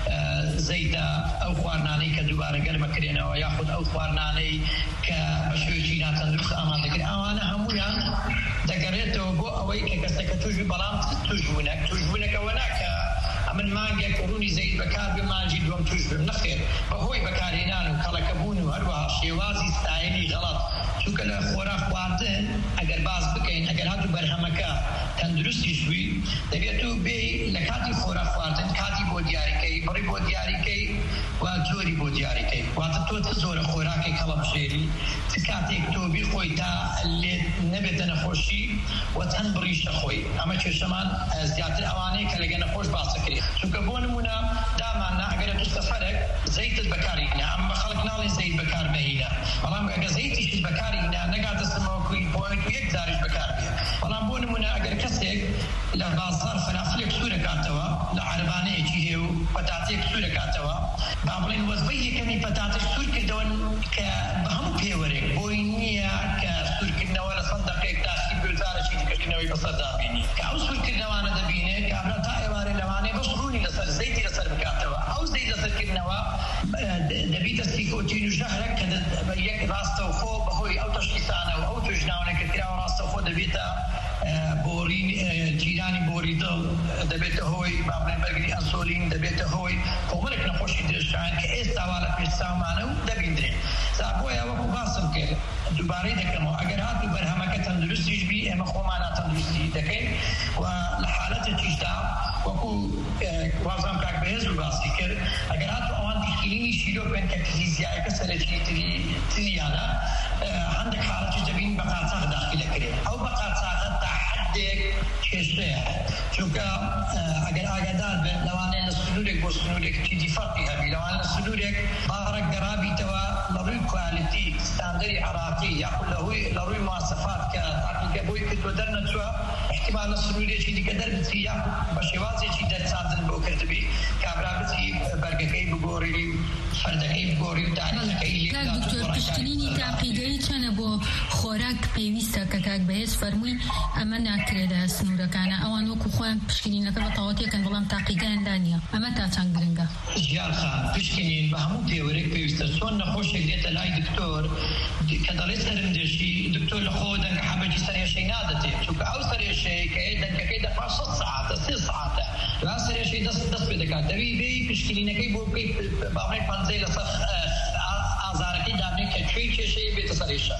زەیتە ئەو خواردنانەی کە دووبارە گەرمەکرێنەوە یاخود ئەو خواردنانەی کە بە شێوەیەکی ناتەندروست ئامادەکرێن ئەوانە هەموویان دەگەڕێتەوە بۆ ئەوەی کە کەسەکە توش بەڵام توشبوونەک توشبوونەکەوە ناکە ئەمن مانگێک ڕوونی زەیت بەکار بێ مانجی دووەم توش بم نەخێر بەهۆی بەکارهێنان و کەڵەکەبوون و هەروەها شێوازی ستایلی غەڵەت چونکە لە خۆراک خواردن ئەگەر باز بکەین ئەگەر هاتوو بەرهەمەکە تەندروستیش بووی دەبێت و بێ لە کاتی خۆراک خواردن کاتی بۆ دیاریکەی بڕی بۆ دیاریکەی و جۆری بۆ دیاریکەی واتە تۆ چ زۆرە خۆراکێک هەڵەبژێری چ کاتێک تۆ بیخۆی تا لێ نەبێتە نەخۆشی و چەند بڕیشە خۆی ئەمە کێشەمان زیاتر ئەوانەیە کە لەگە نەخۆش باسەکرێت چونکە بۆ نمونە داماننا ئەگەرە تو سەفەرێک زەیتت بەکارهێنا ئەم بە خەڵک ناڵێن زەیت بەکار مەهینە بەڵام ئەگە زەیتیشت بەکارهێنا نەگاتە سمەوەکوی پۆینت و یەک جاریش بەکار بێ بەڵام بۆ نمونە ئەگەر کەسێک لە بازار فەلافلێک سوورەکاتەوە لە عەربانەیەکی هەیە و پەتاتێک سوورەکاتەوە با بڵێن وەزبەی یەکەمی پەتاتش سوور کردەوە کە بە هەموو پێوەرێک بۆی نییە کە سوورکردنەوە لە سەندەقەیەک تاشتی گوزارەشی دیکەکردنەوەی بەسەر دابینی کە ئەو سوورکردنەوانە دەبینێ کابرا تا ئێوارێ لەوانەیە بەس ڕوونی لەسەر زەیتی لەسەر بکاتەوە ئەو زەیت لەسەرکردنەوە دەبیتە سیکۆتین و ژەهرە کە یەک ڕاستەوخۆ بەهۆی ئەو تەشخیصانە و ئەو توێژناوانەکە کراوە ڕاستەوخۆ دەبێتە بۆری جیرانی بۆری دڵ دەبێتە هۆی بابڵێن بەرگری ئەنسۆلین دەبێتە هۆی کۆمەڵێک نەخۆشی درێژخایەن کە ئێستا وا لە پێشساومانە و دەبیندرێن جا بۆیە وەکو باسم کرد دووبارەی دەکەمەوە ئەگەر هاتوو بەرهەمەکە تەندروستیش بی ئێمە خۆمان ناتەندروستی دەکەین و لە حالەتێکیشدا وەکو وازام کاک بەهێز و باسی کرد ئەگەر هاتوو ئەوان دیشکلینی شیرۆ بن کە کلیزیایەکە سەرەکی تریانە هەندێک حالەتیش دەبین بە قاچاق داخل دەکرێت ئەو بە قاچاقە تا حدێک کێشەیە چونکە ئەگەر ئاگادار بن لەوانەیە لە سنوورێک بۆ سنوورێک چیزی فەرقی هەبی لەوانە لە سنوورێک بارێک گەڕابیتەوە لە ڕووی کوالیتی ستاندەری عراقی یاخود لە ڕووی لە ڕووی مواصفات کە تاقیکە بۆی کردووە دەرنەچووە احتمال سنوورێکی دیکە دەربچی یا بە شێوازێکی دەرچاندن بۆ کردبی کابرا بچی بەرگەکەی بگۆڕی فەردەکەی بگۆڕی و دانەکەی کاک دکتۆر پشکنینی تاقیگەری چەنە بۆ خۆراک پێویستە کە کاک بەهێز فەرمووی ئەمە ناکرێتە سنوورەکانە ئەوان وەکو خۆیان پشکنینەکە بە تەواوەتیەکەن بەڵام تاقیگەیاندا نییە ئەمە تا چەند گرنگە ژیانخان پشکنین بە هەموو پێوەرێک پێویستە چۆن نەخۆشێک دێتە لای دکتۆر کە دەڵێت سەرنجێشی دکتۆر لە خۆ دەنگە حەبەتی سەرێشەی نادەتێت چونکە ئەو سەرێشەیە کە دەنگەکەی دەپاش سەد سەعاتە سێ سەعاتە لا سەرێشەی دەست دەست پێ دەکات دەوی بێی پشکنینەکەی بۆ بکەی باڵای پەنجەی لەسەر ئازارەکەی دابنێت کە کوێی کێشەیە بێتە سەرێشە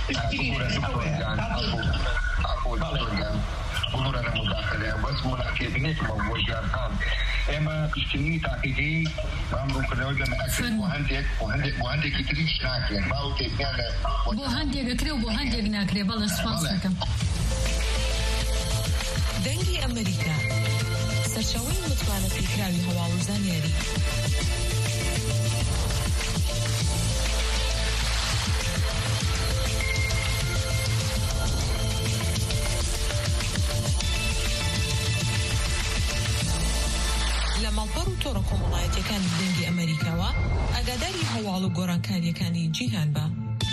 بۆرە لە مداخلەیە بەس ملاکێ بنێتمە بۆ ژیانخان ئێمە پشکنینی تاقیگەی بام ڕووکردنەوەی لە مەعەکرد بۆ هەندێک بۆ هەندێکی تریش ناکرێن باو تێبیان لە بۆ هەندێک ئەکرێ و بۆ هەندێک ناکرێ بەڵێ سپاس دەکەم دەنگی ئەمریکا سەرچاوەی متمانە پێکراوی هەواڵ و زانیاری مەڵبەر و تۆڕە کۆمەڵایەتیەکانی دەنگی ئەمریکاوە ئاگاداری هەواڵ و گۆڕانکاریەکانی جیهان بە.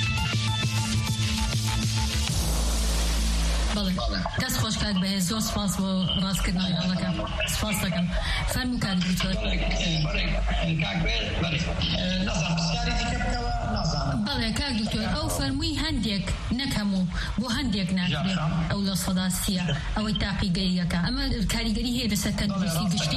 بەڵێ دەست خۆش کات بەهێز زۆر سپاس بۆ ڕاستکردنەوەی هەڵەکە سپاس دەکەم فەرموو کات دکتۆر. بەڵێ کاک دکتۆر ئەو فەرمووی هەندێک نەک هەموو بۆ هەندێک ناکرێت ئەو لە سەداسیە ئەوەی تاقیگەریەکە ئەمە کاریگەری هەیە لەسەر تەندروستی گشتی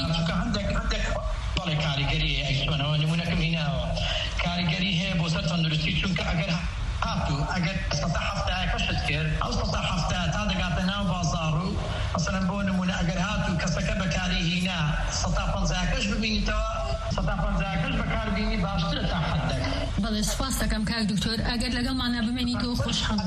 بەڵێ کاریگەری ئەیسۆنەوە نمونەکەم هیناوە کاریگەری هەیە بۆ سەر تەندروستی چونکە ئەگەر هاتوو ئەگەر سەدا هەفتەیە کەشت کرد ئەو سەدا هەفتەیە تا دەگاتە ناو بازاڕ و مەسەلەن بۆ نمونە ئەگەر هاتوو کەسەکە بەکاری هینا سەدا پەنجایەکەش ببینیتەوە سەدا پەنجایەکەش بەکاربینی باشترە تا حەدێک. بەڵێ سپاس دەکەم کاک دکتۆر ئەگەر لەگەڵمانە بمێنیتەوە خۆشحاڵم.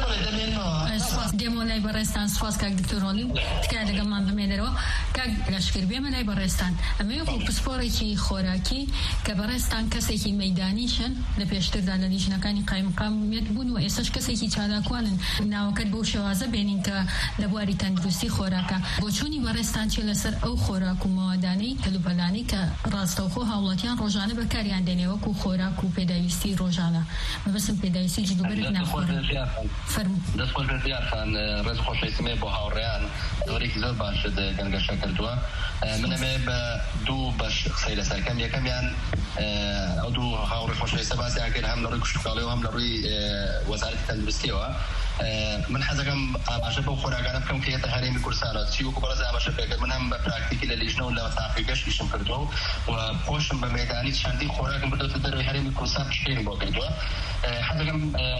سپاس دێمەوە لای بەڕێستان سپاس کاک دکتۆر ڕۆلی تکایە لەگەڵمان بمێنەرەوە کاک لەشکر بێمە لای بەڕێستان ئەمە وەکو پسپۆڕێکی خۆراکی کە بەڕێستان کەسێکی مەیدانیشن لە پێشتردا لە لیژنەکانی قایمقامێت بوون و ئێستش کەسێکی چالاکوانن ناوەکەت بەو شێوازە بێنین کە لە بواری تەندروستی خۆراکە بۆ چوونی بەڕێستان چێ لەسەر ئەو خۆراک و مەوادانەی هەلوبەلانی کە ڕاستەوخۆ هاوڵاتیان ڕۆژانە بەکاریان دێنێ وەکو خۆراک و پێداویستی ڕۆژانە مەبەستم پێداویستی جلوبەرێک ناخۆرن. فەرموو دەست خۆش بێت یارخان ڕێز خۆشەویستمێ بۆ هاوڕێیان دەورێکی زۆر باشت گەنگەشە کردووە منەمێ بە دوو بەش قسەی لەسەرکەم یەکەمیان ئەو دوو هاوڕێ خۆشەویستە باسییان کرد هەم لە ڕووی کشتتوکاڵی و هەم لە ڕووی وەزارەتی تەندروستیەوە من حەزەکەم ئاماژە بەو خۆراکانە بکەم کە هێتە هەرێمی کوردستانە چی وەکو بەڕێز ئاماژە پێکرد من هەم بە پراکتیکی لە لیژنە و لە تاقیگەشتیشم کردووە و خۆشم بە مەیدانی چەندی خۆراکم بردوتە دەروی هەرێمی کوردستان پشتێنی بۆ کردووە حەزەکەم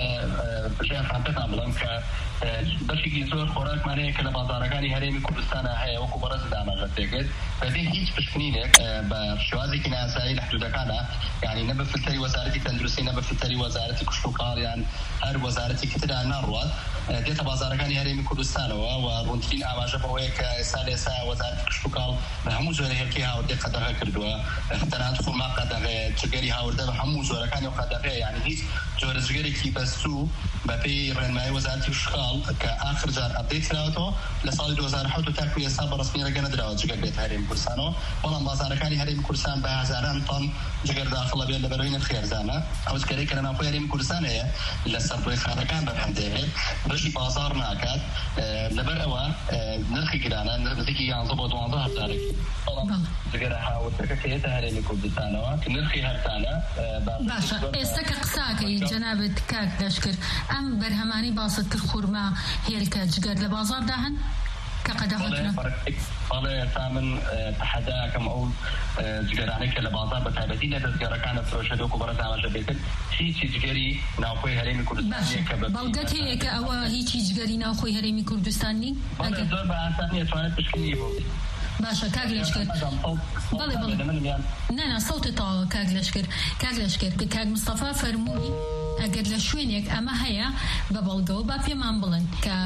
بژیان فانتەتان بڵێم کە بەشێکی زۆر خۆراکمانەیە کە لە بازارەکانی هەرێمی کوردستانە هەیە وەکو بەڕێزت ئاماژە پێکرد بەبێ هیچ پشکنینێک بە شێوازێکی ناسایی لە حدودەکانە یعنی نە بە فلتەری وەزارەتی تەندروستی نە بە فلتەری وەزارەتی کشتتوکاڵ یان هەر وەزارەتێکی تردا نەڕوات دێتە بازارەکانی هەرێمی کوردستانەوە و ڕوونترین ئاماژە بەوەیە کە ئێستا لە ئێستا وەزارەتی کشتتوکاڵ بە هەموو زۆرە هێلکەی هاوردێ قەدەغە کردووە تەنانەت خۆما قەدەغەیە جگەری هاوردە بە هەموو زۆرەکانی و قەدەغەیە یعنی هیچ جۆرە جگەرێکی بەستوو بەپێی ڕێنمایی وەزارەتی کشتتوکاڵ کە ئاخر جار ئەپدەیت کراوەتەوە لە ساڵی دوو هەزار و حەوت و تاکو ئێستا بەڕەسمی ڕێگە نەدراوە جگەر بێت هەرێمی کوردستانەوە بەڵام بازارەکانی هەرێمی کوردستان بە هەزاران تۆن جگەر داخڵە بێت لەبەرەوەی نرخی ئەرزانە ئەو جگەرەی کە لە ناوخۆی هەرێمی کوردستان هەیە لە سەردۆیخانەکان بەرهەم دەبێت بەشی بازار ناکات لەبەر ئەوە نرخی گرانە نزیکی یانزە بۆ دوانزە هەزارێک بەڵام جگەرە هاوردەکە کە هێتە هەرێمی کوردستانەوە نرخی هەرتانە باشە ئێستا کە قساکەی جەنابەت کاک لەشکر ئەم بەرهەمانی باست کرد خورما هێلکە جگەر لە بازاردا هەن کە قەدەغەتنە بەڵێ تا من تەحەداکەم ئەو جگەرانەی کە لە بازار بە تایبەتی لە دەستگەڕەکانە فرۆشە دۆک و بەڕێز ئاماژە پێکرد هیچی جگەری ناوخۆی هەرێمی کوردستانیە کە بەڵگەت هەیە کە ئەوە هیچی جگەری ناوخۆی هەرێمی کوردستان نی زۆر بە ئاسانی ئەتوانێت پشکنی بۆ باشە کاک لەشکر بەڵێ بەڵێ نەنا سەوتە تاوە کاک لەشکر کاک لەشکر کە کاک مستەفا فەرمووی ئەگەر لە شوێنێک ئەمە هەیە بە بەڵگەوە با پێمان بڵێن کە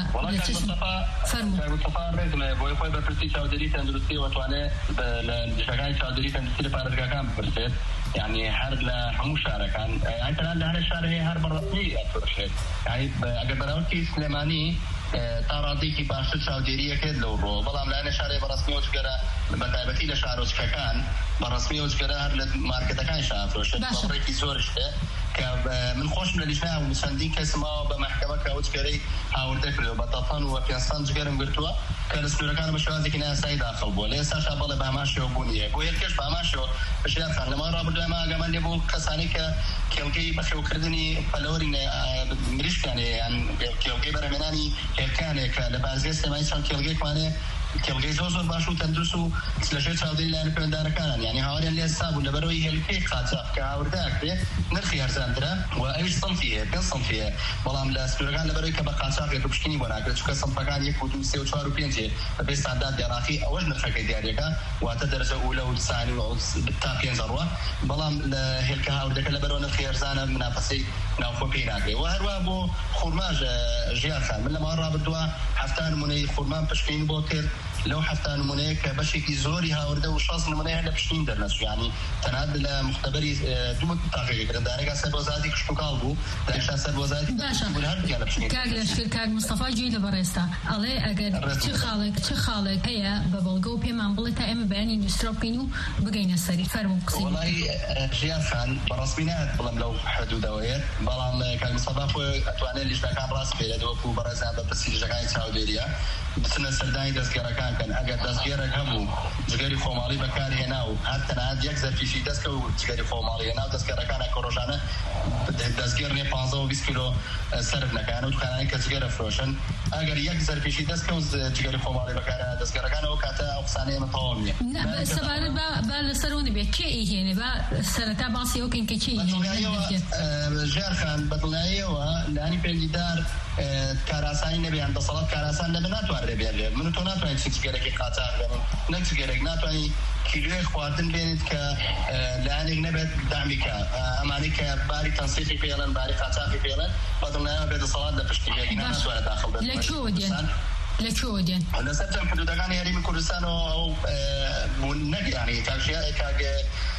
فەرموو ڕێزمە بۆی خۆی بەپرسی چاودێری تەندروستی وەتوانێت لە لیژنەکانی چاودێری تەندروستی لە پارێزگاکان بپرسێت يعني هر لهمو شاركان يعني تنال هر الشارع هي هر برسمي أتوشيت يعني أجر براوتي سليماني تاراضي كي باشر سعودية كده لو رو بلام لأن شارع برسمي وشكرا بتعبتي لشارع كان برسمي وشكرا هر الماركت كان شافروش بريكي زورشته من خوش من اللجنة ومساندين كاسماء بمحكمة كاوتكري هاوردك لو بطفان وبيانستان جرم برتوا كان السورة كان مشوازي كنا سعيد آخر بول ليس عشان بالله بهماشة وبنية بوير كش بهماشة بشيء آخر لما رابط لما جمال يبو كساني ك كيلكي بخيو كردني فلورين مريش كان يعني كيلكي برمناني كان كلبازيس ما يسمى كيلكي كمانه كيلكي زوزور باشو تندرسو سلاشة سعودي لأن كندار كان يعني هاوري اللي الساب ولا بروي هالكي خاطف كهاوردك ده نرخي هرزاندرا وأيش صنفيه بين صنفيه والله لا سوريان لبروي كبقاطع يكبشكني وراك شو كصنف كان يكودو سيو شهر وبينجي بس عدد عراقي أوج نرخي دياريكا وتدرس أولى وتسعين وبالتابين زروة والله هالك هاوردك لبروي نرخي هرزانا منافسي ناوفو بيناك وهروا بو خرماج جياخا من لما رابط دوا حفتان مني خرمان بشكين بوكر لو حتى نمونيك بشكل زوري هاورده وشاص نمونيه هلا بشين درناس يعني تناد لمختبري دوم تحقيق كردارك سب وزادي كشتو قالبو داش سب وزادي بالهرد يلا بشين كاغ شركه مصطفى جيل بريستا علي اگر چه خالق چه خالق هي ببلغو بيمان بلتا ام بيان اندستروبينو بغينا سري فرمو قصي والله جيان خان برسمينات بلام لو حدود دوير بلام كان مصطفى اتواني اللي كان راس في دوكو برزان بس جاي سعوديه بسنه سرداني دسكركان كان اگر دسگیرک همو جگری خمالی بکاری هناو حتی نه یک زرفیشی دسکو جگری خمالی هناو دسگیرکان کروجانه دسگیر نه پانزده و بیست کیلو صرف نکانه و خانه که جگر فروشن اگر یک زرفیشی دسکو جگری خمالی بکاره دسگیرکان او کاته افسانه مطاومی نه سوال با با سرونی به چه ایه نه با سرتا باسی او کن که چه ایه جرخان بدلایه و لانی پیدار کاراسانی نبیان دستالات کاراسان نبینات وارد بیاره منو تو ناتوانی چیز گرکی قاطع کنی نکس گرک ناتوانی کیلوی خواردن بینید که لعنی نبید دعمی که امانی که باری تنسیقی پیلن باری قاطعی پیلن بدون نه بید صلات دپشتی که اینا ناتوانی داخل بید لچودین لچودین لسبتم حدودگان هریم کردستان و نگ یعنی تاکشیا که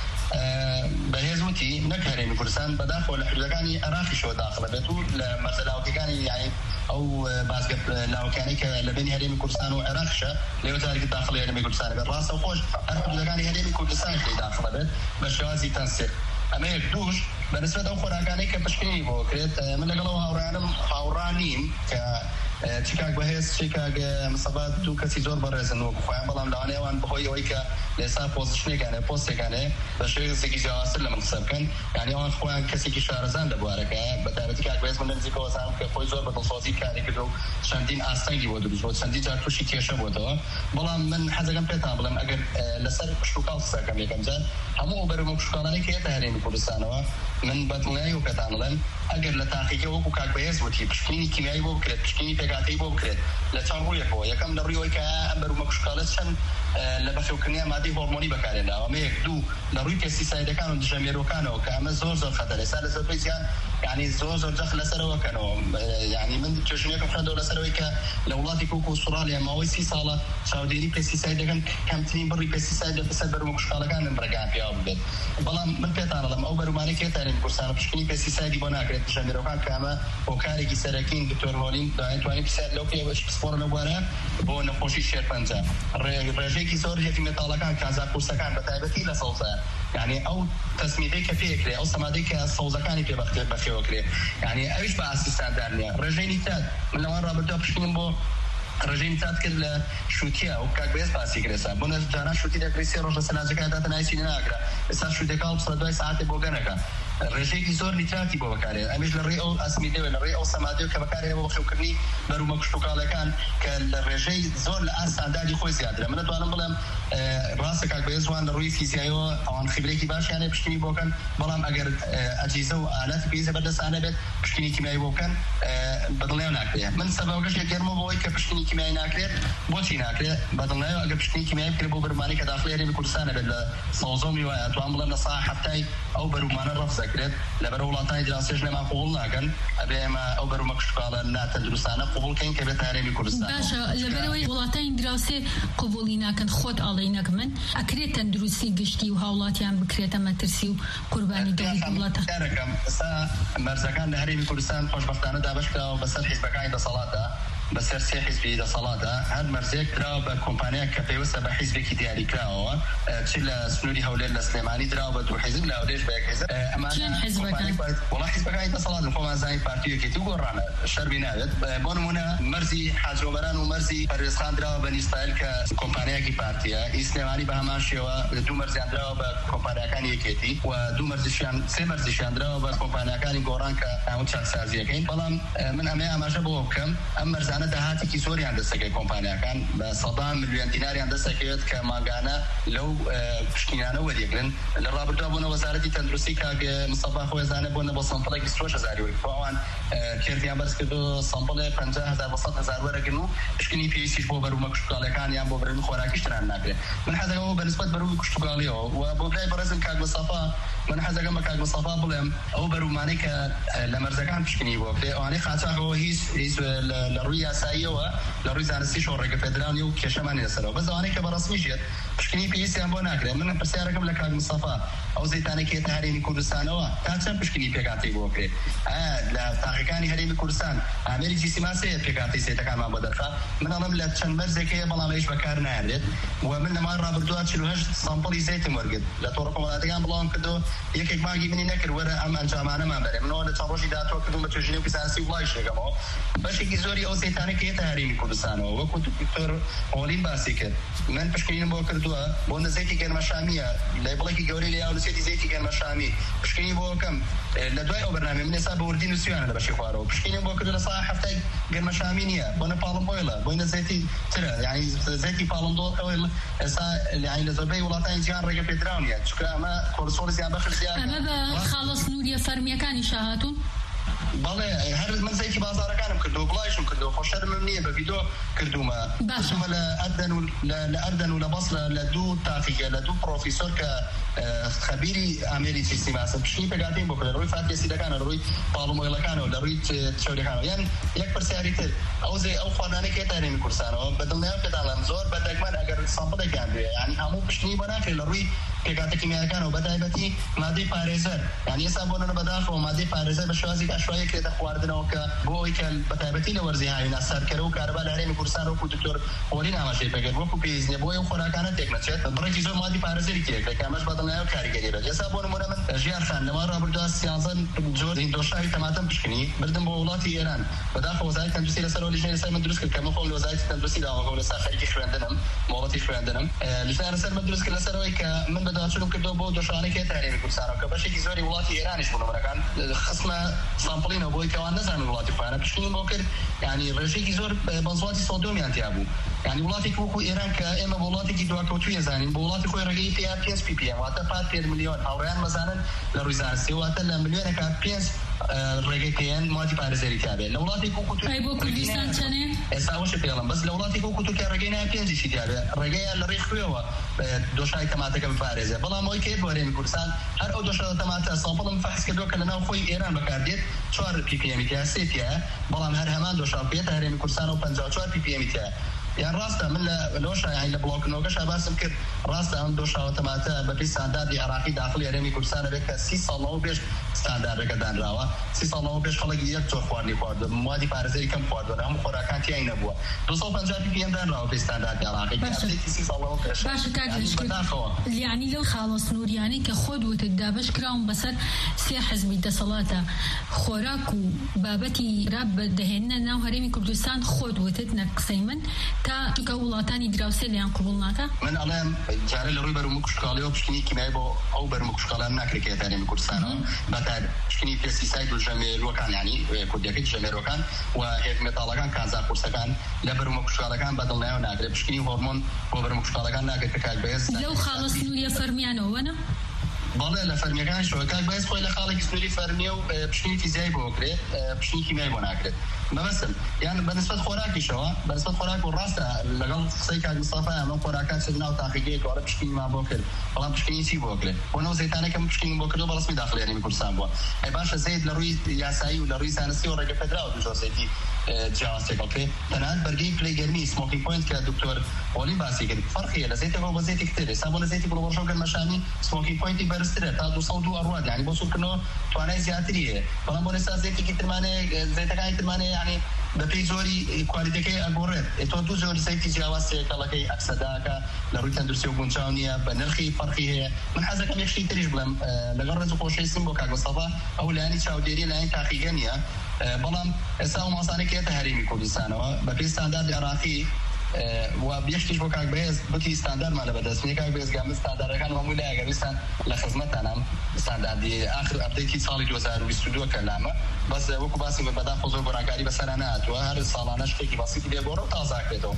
بهزوتي نكهري من كردستان بداخل حدودكاني أراخي شو داخله بتو مثلا وكاني يعني أو بعض لاوكاني كلبني هري من كردستان وعراقشة لو تارك داخل هري من كردستان بالراس وخوش حدودكاني هري من كردستان في داخله بت بشوازي تنسيق أما يكدوش بالنسبة لأخرى كاني كبشكني بوكرت من قالوا هورانم هورانين ك تشيكاغ بهيس تشيكاغ مصابات تو كسي زور برزن وخوان بلام دانه وان بخوي ويكا لسا بوزيشن كان بوست كان بشيء زي جاسر لما حساب كان يعني وان خوان كسي كي شارزان دبارك بتابتي كاغ بهيس من زي كوسان كفوي زور بتصوصي كان كدو شاندين استنجي ودو شاندين جار توشي تيشا بودو بلام من حاجه كان بيتا بلام اگر لسر شوكال ساكم يكم جان همو برمو شوكالاني كي تهرين كردستان من بطناي وكتانلن اگر لتحقيق او كاغ بهيس وتي بشكيني كيميائي وبكرت بشكيني قاعدين بوكرت لا تنروي هو يكم نروي كأمبر ومكشكالشن لبخيو كنيا مادي هرموني بكارنا وميك دو نروي كسيسايد كانوا جميرو كانوا كأمز زور زور خطر سال زبيزيان يعني زور زور دخل سروا كانوا يعني من تشنيه كفران دولة سروي كلولاتي كوكو استراليا ما هو سي صالة سعوديني كسيسايد كان كم تنين بري كسيسايد بس أمبر ومكشكال كان برجع في أبد بلا من بيتنا لما أمبر وماني كتارين كورسان بشكني كسيسايد بناكرت جميرو كان كأما وكاري كسركين دكتور هولين داين تواني بسال لو كي باش بسفور نوارا بو نخوشي شير بنزا رجعي كي صور في مطالع كان كذا كورس كان بتاعتي لا صوصة يعني أو تسميدي كفيك أو سمادي كصوصة كاني في بخت بخيوكلي يعني أيش بقى أساسا دارني رجعي تاد من لما رابطه بشكل بو رجعي تاد كل شوتيا وكاك بيس باسي كريسا بنا جانا شوتي ده كريسي روش سنازك هذا تنايسي ناقرا بس شوتي كاب صدق ساعات بوجنكا رجعي كي صور نتراتي بوكاري أميش للريو أسميدي ولا الريو سمادي وكبكاري بوخيوكني برو مكشتوكالا كان كالرجعي زور الأرسال دادي خوي زيادة من أتوانا بلام راسك على بيزوان الروي فيزيايو أو عن خبرتي باش يعني بشكني بوكان بلام أجر أجهزة وآلات بيزة بدرس أنا بيت بشكني كيميائي بوكان بدلنا ناكله من سبب وجه كرمو بوي كبشكني كيميائي ناكله بوتي ناكله بدلنا أجر بشكني كيميائي كربو برماني كداخله يعني بكردستان بل صوزومي وأتوان بلام نصاح حتى أو برمانة رفزك دەکرێت لەبەر وڵاتانی دراوسێش لەمان قوبڵ ناکەن ئەبێ ئێمە ئەو بەرومە کشتتوکاڵە ناتەندروستانە قوبڵکەین کە بێت هەرێمی کوردستان. باشە لەبەرەوەی وڵاتانی دراوسێ قوبوڵی ناکەن خۆت ئاڵێ نەک من ئەکرێت تەندروستی گشتی و هاوڵاتیان بکرێتە مەترسی و قوربانی دەوڵەت وڵاتە دارەکەم ئێستا مەرزەکان لە هەرێمی کوردستان خۆشبەختانە دابەشکراوە بەسەر حیزبەکانی دەسەڵاتە بەسەر سێ حیزبی دەسەڵاتە هەر مەرزێک دراوە بە کۆمپانیاک کە پێویستە بە حیزبێکی دیاری کراوەوە چ لە سنووری هەولێر لە سلێمانی دراوە بە دوو حیزب لە هەولێر بە یەک حیزب وڵا حیزبەکانی دەسەڵات خۆمان زانی پارتیەکێتی و گۆڕانە شەربی ناوێت بۆ نمونە مەرزی حاجۆبەران و مەرزی پەروێزخان دراوە بە نیستایل کە کۆمپانیاکی پارتیە ئی سلێمانی بە هەمان شێوە دوو مەرزیان دراوە بە کۆمپانیەکانی یەکێتی و دوو مەرزیشیان سێ مەرزیشیان دراوە بە کۆمپانیەکانی گۆڕان کە هەموو چاکسازیەکەین بەڵام من ئەمێ ئاماژە بۆ بکەم ئەم مەرزانە داهاتێکی زۆریان دەستەکەی کۆمپانیەکان بە سەدان ملیۆن دیناریان دەستەکەوێت کە ماگانە لەو پشتینانە وەریەگرن لە ڕابردووە بوونە وەزارەتی تەندروستی کاک مستەفا خۆێزانە بوونە بۆ سەمپڵێک بیست و شەش هەزار وەری ئەوان کردیان بەرز کردو سەمپڵێ پەنجا هەزار بە سەد هەزار وەرەگرن و پشکنی پێویستیش بۆ بەرومە کشتتوکاڵەکان یان بۆ بەروی خۆراکیش تران ناکرێت من حەزەکەم بەنسبەت بەروی کشتتوکاڵیەوە و بۆ برای بەڕێزم کاک مستەفا من حەزەکەم بە کاک مستەفا بڵێم ئەو بەرومانەی کە لە مەرزەکان پشکنی بۆ بکرێ ئەوانەی قاچاقەوە هیچ هیچ لە ڕووی یاساییەوە لە ڕووی زانستی شۆڕێگە فێدرالی و کێشەمانی لەسەرەوە بە زەوانەی کە بەڕەسمیژێت پشکنی پێویستیان بۆ ناکرێت من پرسیارەکەم لە کاک مستەفا ئەو زەیتانێکی هێتە هەرێمی کوردستانەوە تا چەند پشکنی پێکاتی بۆ بکرێت لە تاقیەکانی هەرێمی کوردستان ئامێری جیسیماسەیە پێکاتی سێتەکانمان بۆ دەرخا من ئەڵێم لە چەند مەرزێکەیە بەڵام ئەویش بەکار نایێت و من لە ماڵ ڕابردووە چل و هەشت سامپڵی زەیتم وەرگرت لە تۆڕە کۆمەڵاتەکان بڵاوم کردو یەکێک مانگی منی نەکرد وەرە ئەم ئەنجامانەمان بەرێ منەوە لە چەند ڕۆژی داهاتوە کردوم بە توێژینەی و زانستی وڵای شێگەمەوە بەشێکی زۆری ئەو زەیتانێکی هێتە هەرێمی کوردستانەوە وەکو دکتۆر ئۆلین باسی کرد من پشکنیم بۆ کردووە بۆ نزەیتی گەرمەشامیە لەیبڵێکی گەورەی لە یاونوسێتی زەیتی گەرمەشامی پشکنی بۆ کەم لە دوای ئەو بەرنامە من ئێستا بە وردی نووسیوانە لە بەشی خوارەوە پشکنیم بۆ کردو لە ساعە هەفتای گەرمەشامی نییە بۆنە پاڵمبۆیڵە بۆینە زەیتی ترە یعنی زەیتی پاڵمدۆڵ ئەوەی ئێستا یعنی لە زۆربەی وڵاتانی جیهان ڕێگە پێدراون نیە چونکە ئەمە کۆلستۆڵ زیان بەخش زیاد ئەمە بە خاڵە سنووریە فەرمیەکانی شاهاتوون بەڵێ هەر من زەیتی بازارەکانم کردو بڵایشم کردو خۆشەرمم نییە بە ڤیدۆ کردومە باشمە لە ئەردەن و لە ئەردەن و لە بەسرە لە دوو تاقیگە لە دوو پرۆفیسۆر کە خەبیری ئامێری سیستیماسە پشتی پێکاتین بۆ لە ڕووی فاتێسیدەکانە ڕووی پاڵمۆیڵەکانەوە لە ڕووی چۆلەکانەوە یان یەک پرسیاری تر ئەو زێ ئەو خواردانێک هێتە هەرێمی کوردستانەوە بەدڵنیام پێداڵێم زۆر بەدەگمەن ئەگەر سامپڵێکیان بێ یعنی هەموو پشتنی بۆ ناکرێت لە ڕووی پێکاتە کیمیایەکانەوە بەتایبەتی مادەی پارێزەر یعنی ئێستا بۆ نەنە بەداخەوە مادەی پارێزەر بە شێوازێک ئاشوایی کرێتە خواردنەوە کە بۆ ئەوەی کە بەتایبەتی لە وەرزی هاوینە سەرکەرە و کارەبا لە هەرێمی کوردستان وەکو دکتۆر ئۆلین ئاماژەی پێکرد وەکو پێویستە بۆ ئەو خۆراکانە تێک نەچێت بڕێکی زۆر مادی پارێزەری تێکرێت کە ئەمەش بەدڵنیایە کاریگەری بێت ئێستا بۆ نمونە من ژیان خان لە ماڵ ڕابردووە سیانزە جۆر دۆشاوی تەماتەم پشکنی بردم بۆ وڵاتی ئێران بەداخەوە وەزارەتی تەندروستی لەسەرەوە لیژنەی لەسەر من دروست کرد کە من خۆم لە وەزارەتی تەندروستی داوەکەم لەسا خەریکی خوێندنم مۆڵەتی خوێندنم لیژنەی لەسەر من دروست کرد لەسەرەوەی کە من بەداچوونم کردەوە بۆ دۆشانێک هێتە هەرێمی کوردستانەوە کە بەشێکی زۆری وڵاتی ئێرانیش بوو نمونەکان خستمە سامپڵینەوە بۆی کەوان نەزانن وڵاتی خۆیانە پشکنیم بۆ کرد یعنی ڕێژێکی زۆر بەنزڵاتی سۆدۆمیان تیا بوو یعنی وڵاتێکی وەکو ئێران کە ئێمە بۆ وڵاتێکی دواکەوتوویە زانین بۆ وڵاتی خۆی ڕێگەی تیا پێنج پی پی ئەم واتە پات پێ ملیۆن هاوڕێیان مەزانن لە ڕووی زانستی واتە لە ملیۆنێکە پێنج ڕێگەی پێیان مادی پارێزەری تابێت لە وڵاتی وەکو ئەی بۆ کوردستان چەنێ ئێستا وەشە پێڵم بەس لە وڵاتی وەکو تورکیا ڕێگەی نایە پێنجیشی تابێت ڕێگەیان لە ڕێی خوێوە دۆشای تەماتەکە بپارێزێ بەڵام ئەوەی کە بۆ هەرێمی کوردستان هەر ئەو دۆشە تەماتە سامپڵم فەحس کردووە کە لەناو خۆی ئێران بەکاردێت چوار پی پی ئەمی تیا سێ تیا بەڵام هەر هەمان دۆشا پێێتە هەرێمی کوردستان و پەنجا و چوار پی پی ئەمی تیا یان ڕاستە من لە لۆشە یان لە بڵۆکردنەوەکەش باسم کرد ڕاستە ئەم دۆشاوە تەماتە بەپی ستانداردی عێراقی داخلی هەرێمی کوردستانە بێت کە سی ساڵەوە پێش ستانداردەکە دانراوە سی ساڵەوە پێش خەڵکی یەک جۆر خواردنی خواردووە موادی پارێزەری کەم خواردووە هەموو خۆراکان تیای نەبووە دو سەد و پەنجا پی پی ئەم دانراوە پێی ستانداردی عێراقی سی ساڵەوە پێش باشە کاک یعنی لەو خاڵە سنووریانەی کە خۆت وتت دابەش کراون بەسەر سێ حزبی دەسەڵاتە خۆراک و بابەتی راب بەدەهێنە ناو هەرێمی کوردستان خۆت وتت نە قسەی من تا چونکە وڵاتانی دراوسێ لەیان قبوڵ ناکە من ئەڵێم جارە لە ڕووی بەرومە کوشتتوکاڵیەوە پشکنی کیمیایی بۆ ئەو بەرومە کوشتتوکاڵان ناکرێت کە هەرێمی کوردستانەوە بەتای پشکنی پێستیساید و ژەمێروەکان یعنی کوردیەکەی ژەمێرۆکان و هێز مێتاڵەکان کانزا قورسەکان لە بەرومە کوشتتوکاڵەکان بەدڵنیایەوە ناکرێت پشکنی هۆرمۆن بۆ بەرومە کوشتتوکاڵەکان ناکرێت کە کاک بەهێز لەو خاڵە سنووریە فەرمیانەوە نە بەڵێ لە فەرمیەکان شۆکاک باید خۆی لە خاڵێکی سنووری فەرمیە و پشتنی فیزیایی بۆ کرێت پشتنی کیمیایی بۆ ناکرێت مەبەستم یان بەنسبەت خۆراکیشەوە بەنسبەت خۆراک و ڕاستە لەگەڵ قسەی کاک مستەفا ئەمە خۆراکان چ ناو تاقیگەیەک وەڵە پشتینیمان بۆ کرد بەڵام پشتینی چی بۆ کرێت بۆ نەو زەیتانەکەم پشتینی بۆ کردو بە ڕسمی داخلی هەرێمی کوردستان بووە ئەی باشە زەیت لە ڕووی یاسایی و لە ڕووی سانسی و ڕێگە پێدراوە دوژۆسێتی جیاواز تێکەڵکێ تەنانەت بەرگەی پلەی گەرمی سمۆکینگ پۆینت کە دکتۆر ئۆلی باسی کرد فەرقیە لە زەیتەوە بە زەیتێک تر ئێستا بۆ لە زەیتی گوڵبەڕژە و گەرمەشانی سمۆکینگ پۆینتی بەرزترە تا دوو سەد و دوو ئەڕوات یعنی بۆ سوورکردنەوە توانای زیاتری هەیە بەڵام بۆ ئێستا زەیتێکی ترمانەیە زەیتەکانی ترمانەیە یعنی بەپێی زۆری کوالیتەکەی ئەگۆڕێت تۆ دوو زۆری زەیتی جیاواز تێکەڵەکەی ئەکسەداکە لە ڕووی تەندروستی و گونجاو نییە بە نرخی فەرقی هەیە من حەزەکەم یەکشتی تریش بڵێم لەگەڵ ڕێز و خۆشەویستیم بۆ کاک مستەفا ئەو لایەنی چاودێری لایەن تاقیگە نییە بەڵام ئێستا و ماسانێکی هێتە هەرێمی کوردستانەوە بەپێی ستانداردی عێراقی و یەکتیش بۆ کاک بەهێز بوتی ستانداردمان لە بەدەستنیە کاک بەهێزگامن ستانداردەکان هەمووی لای ئەگەویستان لە خزمەتتانم ستانداردی ئاخر ئەپدەیتی ساڵی دوو هەزار و بیست و دوو کە لامە بەس وەکو باسی بەداخۆ زۆر گۆڕانکاری بەسەرا نهاتووە هەر ساڵانە شتێکی باسیتی لێگۆڕە و تازاکرێتەوە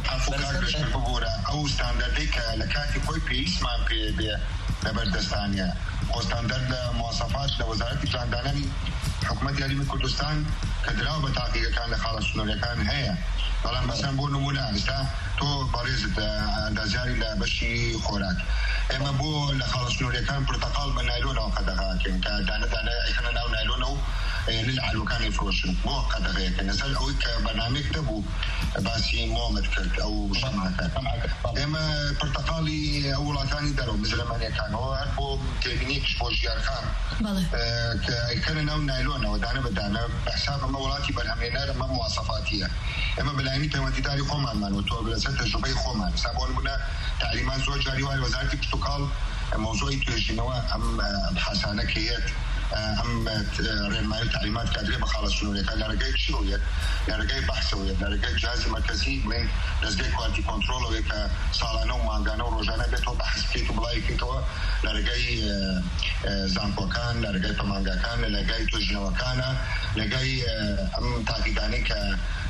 ئەو ستانداردەی کە لە کاتی خۆی پێویستمان پێ بێ لەبەردەستانیە ئەو ستاندارد لە مواصفات لە وەزارەتی پلاندانەری حکوومەتی هەرێمی کوردستان کە دراوە بە تاقیگەکان لە خاڵە سنوورەکان هەیە بەڵام بەسەن بۆ نمونە ئێستا تۆ بەڕێزت ئەندازیاری لە بەشی خۆراک ئێمە بۆ لە خاڵە سنوورەکان پرتەقاڵ بە نایلۆنەوە قەدەغاکەین کە دانە دانە ئەیخەنە ناو نایلۆنە و للعلوەکانی فرۆشن بۆ قەدەغەیەکە لەسەر ئەوەی کە بەنامێک دەبوو باسی مۆمت کرد ئەو شەماکە ئێمە پرتەقاڵی ئەو وڵاتانی دەرەوە مزرەمانیەکانەوە هەر بۆ تێبینیەکیش بۆ ژیارخان کە ئەیکەنە ناو نایلۆنەوە دانە بەدانە بەحساب ئەمە وڵاتی بەرهەمهێنەر ئەمە مواسەفاتیە ئێمە بەلایانی پەیوەندیداری خۆمانمانەوە تۆ لەسەر تەجروبەی خۆمان ئێستا بۆ نمونە تعلیمان زۆر جاری وایە وەزارەتی پشتوکاڵ مۆزۆی توێژینەوە ئەم حاسانە کە هەیە ئەم ڕێنمایی تعلیمات کادرێ بە خاڵە سنوورەکان لە ڕێگەی چیەوە لە ڕێگەی بەحسەوەیە لە ڕێگەی جیهازی مەرکەزی بڵێن دەستگای کوالیتی کۆنترۆڵەوەی کە ساڵانە و مانگانە و ڕۆژانە بێتەوە بەحس بکەیت و بڵاوی بکەیتەوە لە ڕێگەی زانکۆکان لە ڕێگەی پەمانگاکان لە ڕێگەی توێژینەوەکانە لەگای ئەم تاقیدانەی کە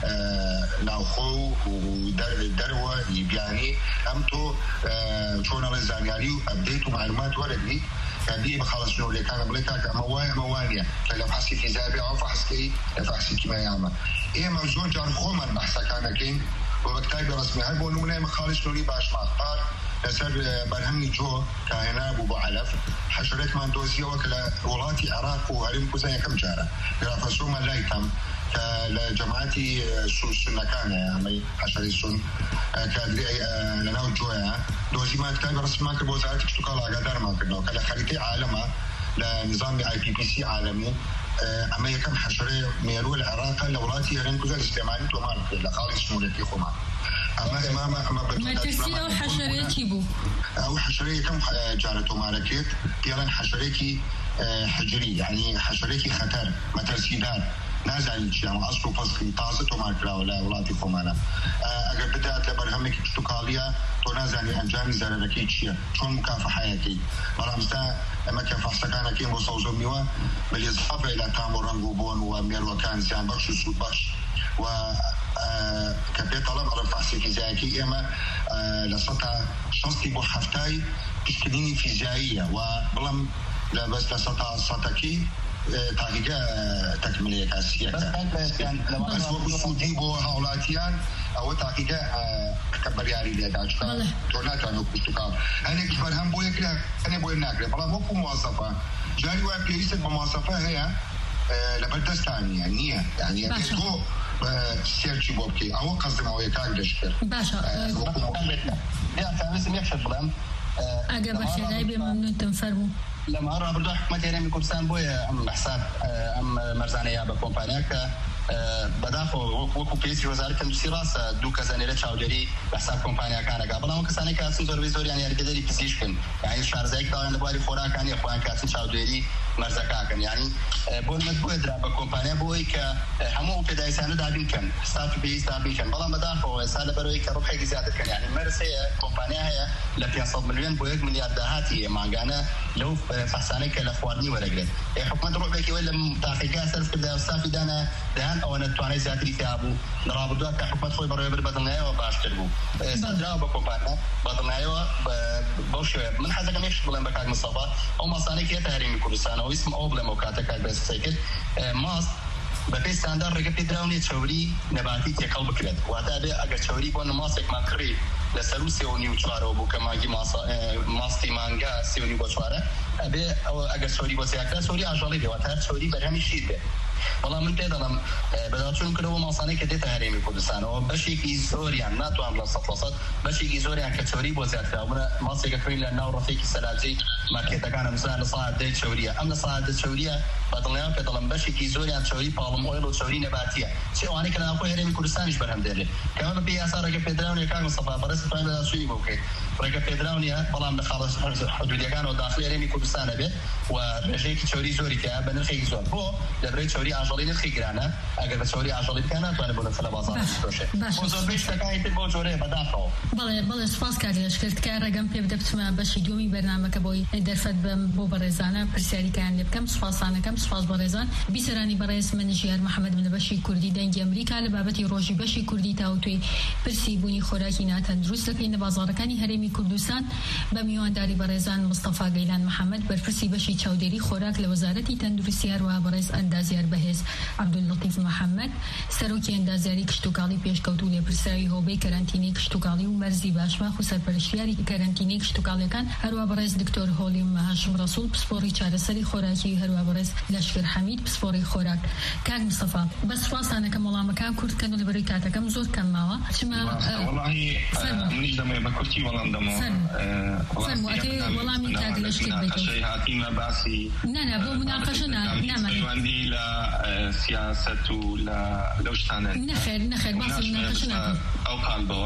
ناوخۆ و دەرەوە بیانی ئەم تۆ چۆنە ڕێ زانیاری و ئەپدەیت و معلومات وەرەگری کابلی بخلاص شغلي كان بليكاك اما واي موانية كلا فحصي فيزيائي او فحصي فحصي كيميائي ايه موزون جار خوما بحثا كان كين وبكتايب رسمي هاي بونو منهم خالص نوري باش مقطار لسر برهمني جو كاهنا ابو علف حشرات من دوزيه وكلا ولاتي عراق وهرم كوزايا كم جاره رافسو ما لايتم لجماعتي سنة كان يعني حشري سن كادري لنا وجوها دوزي ما كتاب رسمي ما كبو زارك اشتكال عقدار ما كنا كلا خريطة عالمها لنظام اي بي بي سي عالمي اما يكم حشري ميرو العراق لولاتي هرم كوزا الاستعمالي تومار لخالص سمولتي خمان اما امام اما ما ترسيل او حشريكي بو او حشريه كم جارته ماركت يلا حشريكي حجري يعني حشريكي خطر ما ترسيدان نازل شيء يعني اصله فصل طازه وماركلا ولا ولاتي خمانه اگر بدات لبرهمك اشتقاليه تو نازل انجام زرركي شيء شلون مكافحه برامستا اما كفحص كان كي مصوزو ميوا بالاضافه الى تامر رنغوبون ومير وكان زين بخش سود بخش و كبي طلب على الفحص الفيزيائي اما لسطا شخصي بو حفتاي تشكيليني فيزيائيه وبلم لا بس لسطا سطكي تحقيقه تكميليه كاسيه بس هو سودي بو هاولاتيان او تحقيقه كبر ياري لي داجكا توناتا نو كشتكا انا كبر هم بو يكلا انا بو ناكل بلا مو مواصفه جاري واحد بيريس المواصفه هي لبردستاني يعني يعني هو سيرتي بوبكي او قصدي ما يكاد دشكر باشا يا فاهم يكشف بلام اجا باشا غايبه ممنون تنفرموا لما أرى برضو حكومة هرم كردستان بويا أم حساب أم مرزانية بكومبانياك بداخل وكو بيسي وزارة تندرسي راسا دو كزانيرة شاودري بحساب كومبانيا كان قبل أما كساني كاسم زور بيزور يعني أرقدري بزيشكن يعني شارزايك طالعا لبوالي خوراك يعني أخوان كاسم شاودري مەرزەکەکەن یعنی بۆ مەدبووە درا بە کۆمپانیا بۆی کە هەموو پێداویستانە دابین کەن ستاف پێویست دابین کەن بەڵام بەداخەوە ئێستا لەبەرەوەی کە ڕوحێکی زیاترکەن یعنی مەرز هەیە کۆمپانیا هەیە لە پێنج ملیۆن بۆ یەک ملیارد داهاتی مانگانە لەو فەحسانەی کە لە خواردنی وەرەگرێت حکومەت ڕوحێکی وە لە تاقیەکە سەرف کردا ستافی دانا دەهان ئەوە نەتوانێت زیاتری تیا بوو لە ڕابردووە کە حکومەت خۆی بەڕێوەبەر بەدڵنیایەوە باشتر بوو ئێستا دراوە بە کۆمپانیا بەدڵنیایەوە بەو شێوەیە من حەزەکەم یەکشت بڵێم بە کاک مستەفا ئەو ماسانەی کە هێتە هەرێمی کوردستانەوە ویستم ئەوە بڵێم ئەو کاتە کاک بەسەی کرد ماست بە پێی ستاندار ڕێگە پێدراونێ چەوری نەباتی تێکەڵ بکرێت واتە بێ ئەگەر چەوری بۆ ماسێکمان کڕی لەسەر و سێ و نیو چوارەوە بوو کە ماگی ماستی مانگا سێ و نیو بۆ چوارە ئەبێ ئەگەر چەوری بۆ سێکرا چەوری ئاژەڵی بێ واتە هەر چەوری بەرهەمی شیر بێ بەڵام من پێدەڵم بەداچوون کردەوە ماسانەی کە دێتە هەرێمی کوردستانەوە بەشێکی زۆریان ناتوان لە سەد فیصد بەشێکی زۆریان کە چەوری بۆ زیاترا بوونە ماسێکە کڕین لە ناو ڕەفێکی سەلاجەی مارکێتەکانە مثلا لە سەعات دەی چەوریە ئەم لە سەعات دە چەوریە بەدڵنیان پێدەڵم بەشێکی زۆریان چەوری پاڵم ئۆیڵ و چەوری نەباتیە چێ ئەوانەی کە لە ناوخۆی هەرێمی کوردستانیش بەرهەم دێنێت کەمە بەپێی یاسا ڕێگە پێدراونیە کاک مستەفا بەڕێز توانین بەداچوونی بۆ بکەیت ڕێگە پێدراونیە بەڵام لە خاڵە حدودیەکانەوە داخلی هەرێمی کوردستانە بێت و ڕێژەیەکی چەوری زۆری تیا بە نرخێکی زۆر بۆ دەبرێت چەوری ئاژەڵی نرخی گرانە ئەگەر بە چەوری ئاژەڵی بکە ناتوانێت بۆ نرخە لە بازاڕ بفرۆشێت بۆ زۆربەی شتەکانی تر بۆ جۆرەیە بەداخەوە بەڵێ بەڵێ سوپاس کاک لەشکر تکایە ڕێگەم پێ بدە بچمە بەشی دووەمی بەرنامەکە بۆی دەرفەت بم بۆ بەڕێزانە پرسیاریکان لێ بکەم سوپاسانەکەم سوپاس بەڕێزان بیسەرانی بەڕێز منیژیار محەممەد من لە بەشی کوردی دەنگی ئەمریکا لە بابەتی ڕۆژی بەشی کوردی تاوتوی پرسی بوونی خۆراکی ناتەندروست دەکەین لە بازاڕەکانی هەرێمی کوردستان بە میوانداری بەڕێزان مستەفا گەیلان محەممەد بەرپرسی بەشی چاودێری خۆراک لە وەزارەتی تەندروستی هەروەها بەڕێز ئەندازیار بەهێز عەبدوللەطیف محەممەد سەرۆکی ئەندازیاری کشتتوکاڵی پێشکەوتو لێپرسراوی هۆبەی کەرانتینەی کشتتوکاڵی و مەرزی باشماخ و سەرپەرشتیاری کەرانتینەی کشتتوکاڵەکان هەروەها بەڕێز دکتۆر هۆلیم هاشم ڕەسوول پسپۆڕی چارەسەری خۆراکی هەروەها بەڕێز لەشکر حەمید پسپۆڕی خۆراک کاک مستەفا بە سوپاسانەکەم وەڵامەکان کورتکەن و لەبەرەوەی کاتەکەم زۆر کەم ماوە چما منیش دەمێ بە کورتی وەڵام دەمەوە وەڵامی کاک لەشکر بێتەوە هاتیمە باسی نانا بۆ مناقەشە نامەوەندی لە سیاسەت و لەو شتانە نەخێر نەخێر باسی مناقەشە ناکەم ئەو قالبەوە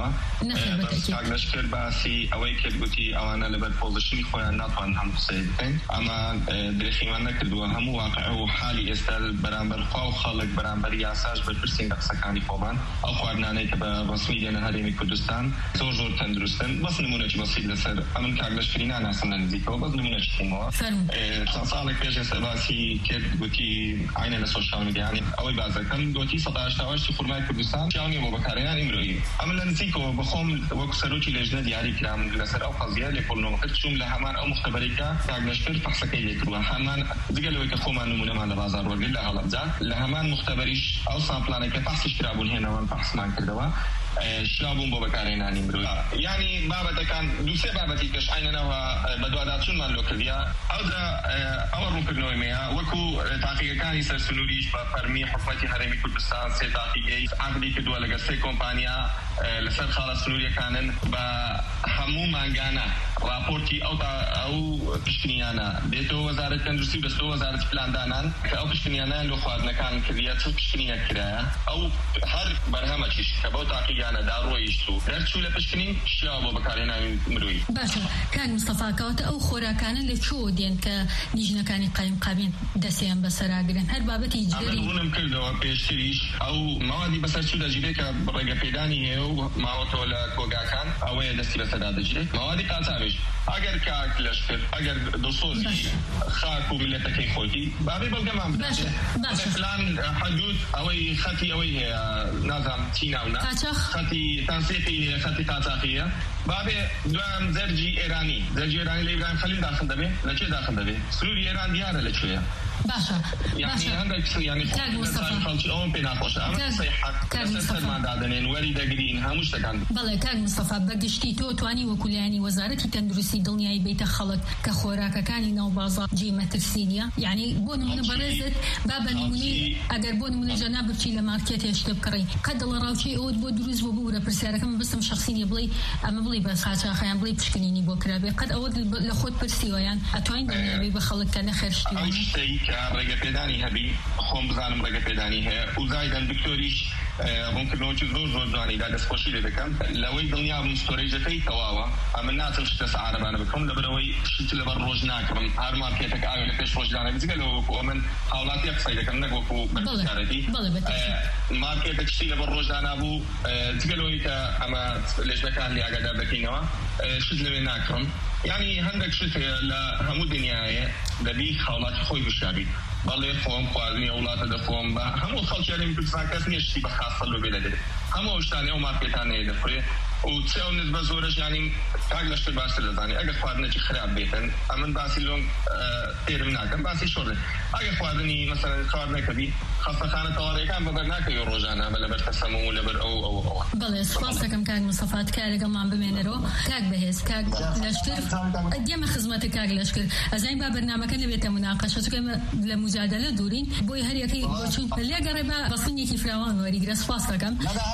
کاک لەشکر باسی ئەوەی کرد گوتی ئەوانە لەبەر پۆزیشنی خۆیان ناتوان هەم قسەی بکەین ئەمە درێخیمان نەکردووە هەموو واقع و حالی ئێستا بەرامبەر خوا و خەڵک بەرامبەر یاساش بەرپرسین لە قسەکانی خۆمان ئەو خواردنانەی کە بە ڕسمی دێنە هەرێمی کوردستان زۆر زۆر تەندروستن بەس نمونەی بەسیط لەسەر ئەمن کاک لەشکری ناناسم لە نزیکەوە بەس نمونەی بوومەوە چەند ساڵێک پێش ئێستا باسی کرد گوتی عینە لە سۆشیال میدیانی ئەوەی بازەکەم گوتی سەد و هەشتا و هەشت خورمای کوردستان چاونی بۆ بەکارهێنانی مرۆیی ئەمە لە نزیکەوە بەخۆم وەکو سەرۆکی لێژنە دیاری کرام لەسەر ئەو قەزیە لێکۆڵینەوە کرد چوم لە هەمان ئەو مختبەرێکە کاک لەشکر بەحسەکەی لێکردووە هەمان جگە لەوەی کە خۆمان نمونەمان لە بازاڕ وەرگرت لە هەڵەبجە لە هەمان مختبەریش ئەو سامپلانێکە بەحسیش کرابوون هێناوان بەحسمان کردەوە شلابوون بۆ بەکارهێنانی مرۆیی یعنی بابەتەکان دووسێ بابەتی کەش عینەنەوە بە دوواداچوونمان لۆ کردیا ئەودا ئەوە ڕوونکردنەوەی مەیە وەکو تاقیەکانی سەرسنووریش بە فەرمی حکومەتی هەرێمی کوردستان سێ تاقیگەی عەقدی کردووە لەگەڵ سێ کۆمپانیا لەسەر خاڵە سنووریەکانن بە هەموو مانگانە راپۆرتی ئەو ئەو پشکنیانە دێتەوە وەزارەتی تەندروستی و دەستەوە وەزارەتی پلاندانان کە ئەو پشکنیانە لۆ خواردنەکان کردیە چ پشکنیەک کرایە ئەو هەر بەرهەمەکیش کە بەو تاقیگانە داڕۆیشت و دەرچوو لە پشکنی شیاوە بۆ بەکارهێنانی مرۆیی باشە کاک مستەفا کەواتە ئەو خۆراکانە لە چۆ دێن کە لیژنەکانی قایم قابین دەستیان بەسەراگرن هەر بابەتی جگەری ڕوونم کردەوە پێشتریش ئەو ماوەدی بەسەر چوو دەژیرێت کە ڕێگەپێدانی هەیە و ماوەتەوە لە کۆگاکان ئەوەیە دەستی بەسەردا دەژێت ماوەدی قاچاقیش ئەگەر کاک لەشکر ئەگەر دڵسۆزی خاک و ملەتەکەی خۆتی بابێ بەڵگەمان بدات فلان حدود ئەوەی خەتی ئەوەی هەیە نازانم چی ناونا خەتی تەنسیقی خەتی قاچاقیە بابێ دوام زەرجی ئێرانی زەرجی ئێرانی لە ئیبراهیم خەلیل داخل دەبێ لەکوێ داخل دەبێ سنووری ئێران دیارە لەکوێیە باشە یعنی هەندێک یعنی خەڵکی ئەوم پێ ناخۆشە ئەمە قسەی حەق سەرمان دادنێن وەری دەگرین هەموو شتەکان بەڵێ کاک مستەفا بەگشتی تۆ توانی وەکولایانی وەزارەتی تەندروستی دڵنیایی بیتە خەڵک کە خۆراکەکانی ناو بازاڕ جێی مەترسینیە یعنی بۆ نمونە بەڕێزت با بە نمونەی ئەگەر بۆ نمونە جەنا بچی لە مارکێت هێشتە بکڕی قەت دڵە ڕاوچی ئەوت بۆ دروست بۆ بوورە پرسیارەکەم بستم شخصینی بڵێ ئەمە بڵێ بە خاچاخیان بڵێ پشکنینی بۆ کرابێ قەت ئەوە لە خۆت پرسیوەیان ئەتوانین دڵنیابێ بە خەڵک کە نەخێر شتی ئەو شتەی کە ڕێگەپێدانی هەبی خۆم بزانم ڕێگەپێدانی هەیە و زایدەن دکتۆریش ڕوونکردنەوەی زۆر زۆر جوانیدا دەستخۆشی لێ دەکەم لەوەی دڵنیا بووم ستۆرێجەکەی تەواوە ئەمە ناچم شتە سەعارەبانە بکەم لەبەرەوەی شت لەبەر ڕۆژ ناکەم هەر مارکێتێک ئاوێ لە پێش ڕۆژدانە جگە لەوە وەکو من هاوڵاتی قسەی دەکەم نەک وەکو بەرکارەتی مارکێتێک شتی لەبەر ڕۆژدانا بوو جگە لەوەی کە ئەمە لێژنەکان لێ ئاگادار دەکەینەوە شت لەوێ ناکڕم یعنی هەندێک شت لە هەموو دنیاە دەبی هاوڵاتی خۆی بشابیت بەڵێ خۆم خواردنی وڵاتە دەخۆم بە هەموو خەڵکیانی کوردستان کەس نییە شتی بە خاستە لۆ بێ دەدرێت هەموو شتانی ئەو مارکێتانەیە دەخورێت و چ ئەو نسبە زۆرەش ینی کاک لەشتر باشتر دەزانێت ئەگەر خواردنێکی خراپ بێتن ئەمن باسی لۆنگ تێرم ناکەم باسی شۆڕێ ئەگەر خواردنی مەسەڵەن خواردنەکەبی خەستەخانە تەواڕیەکان بەبەر ناکەوی ڕۆژانە بە لەبەر تەسەموم و لەبەر ئەو ئەو ئەوە بەڵێ سپاس دەکەم کاک مستەفا کارێکەمان بمێنەرەوە کاک بەهێز کاک لەشکر دێمە خزمەتە کاک لەشکر ئەزانین با بەرنامەکە لەبێتە مناقەشە چونکە لە مجادلە دوورین بۆی هەر یەکەی بۆچوون لێگەڕێ بە بەسڵنێکی فراوان وەریگرە سپاس دەکەم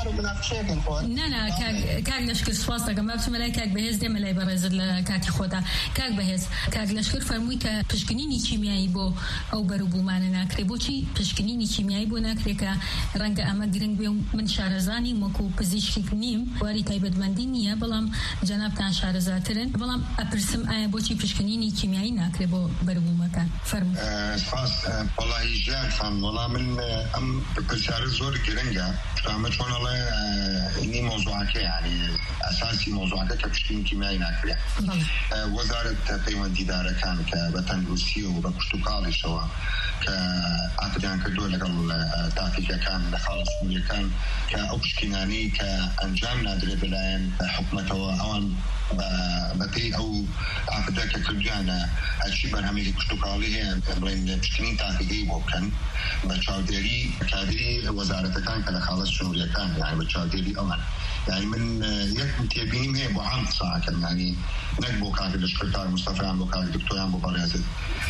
نانا کاک لەشکر سپاس دەکەم با بچمە لای کاک بەهێز دێمە لای بەڕێزت لە کاتی خۆدا کاک بەهێز کاک لەشکر فەرمووی کە پشکنینی کیمیایی بۆ ئەو بەروبوومانە ناکرێ بۆچی پشکنینی کیمیایی بۆ ناکرێت کە ڕەنگە ئەمە گرنگ بێ و من شارەزانی وەکو پزیشکی نیم واری تایبەتمەندی نییە بەڵام جەنابتان شارەزاترن بەڵام ئەپرسم ئایا بۆچی پشکنینی کیمیایی ناکرێت بۆ بەروبوومەکان فەرموو سپاس وەڵاهی ژیان خان وەڵام من ئەم پرسیارە زۆر گرنگە ئەمە چۆنەڵێ نی مۆزوعەکە یعنی ئەساسی مۆزوعەکە کە پشکنینی کیمیایی ناکرێت وەزارەت پەیوەندیدارەکان کە بە تەندروستی و بە کشتوکاڵیشەوە کە ئاقدیان کردووە لەگەڵ تاقیقەکان لە خاڵە سنووریەکان کە ئەو پشکنانی کە ئەنجام نادرێت بەلایەن حکومەتەوە ئەوان بەپێی ئەو ئاقدە کە کردویانە هەرچی بەرهەمێکی کشتوکاڵی هەیە بڵێن پشکنین تاقیقەی بۆ بکەن بە چاودێری کادری وەزارەتەکان کە لە خاڵە سنووریەکان یعنی بە چاودێری ئەوان یعنی من یەک تێبینیم هەیە بۆ عام قسەکەم یعنی نەک بۆ کاک لەشکر کاک مستەفایان بۆ کاک دکتۆریان بۆ بەڕێزت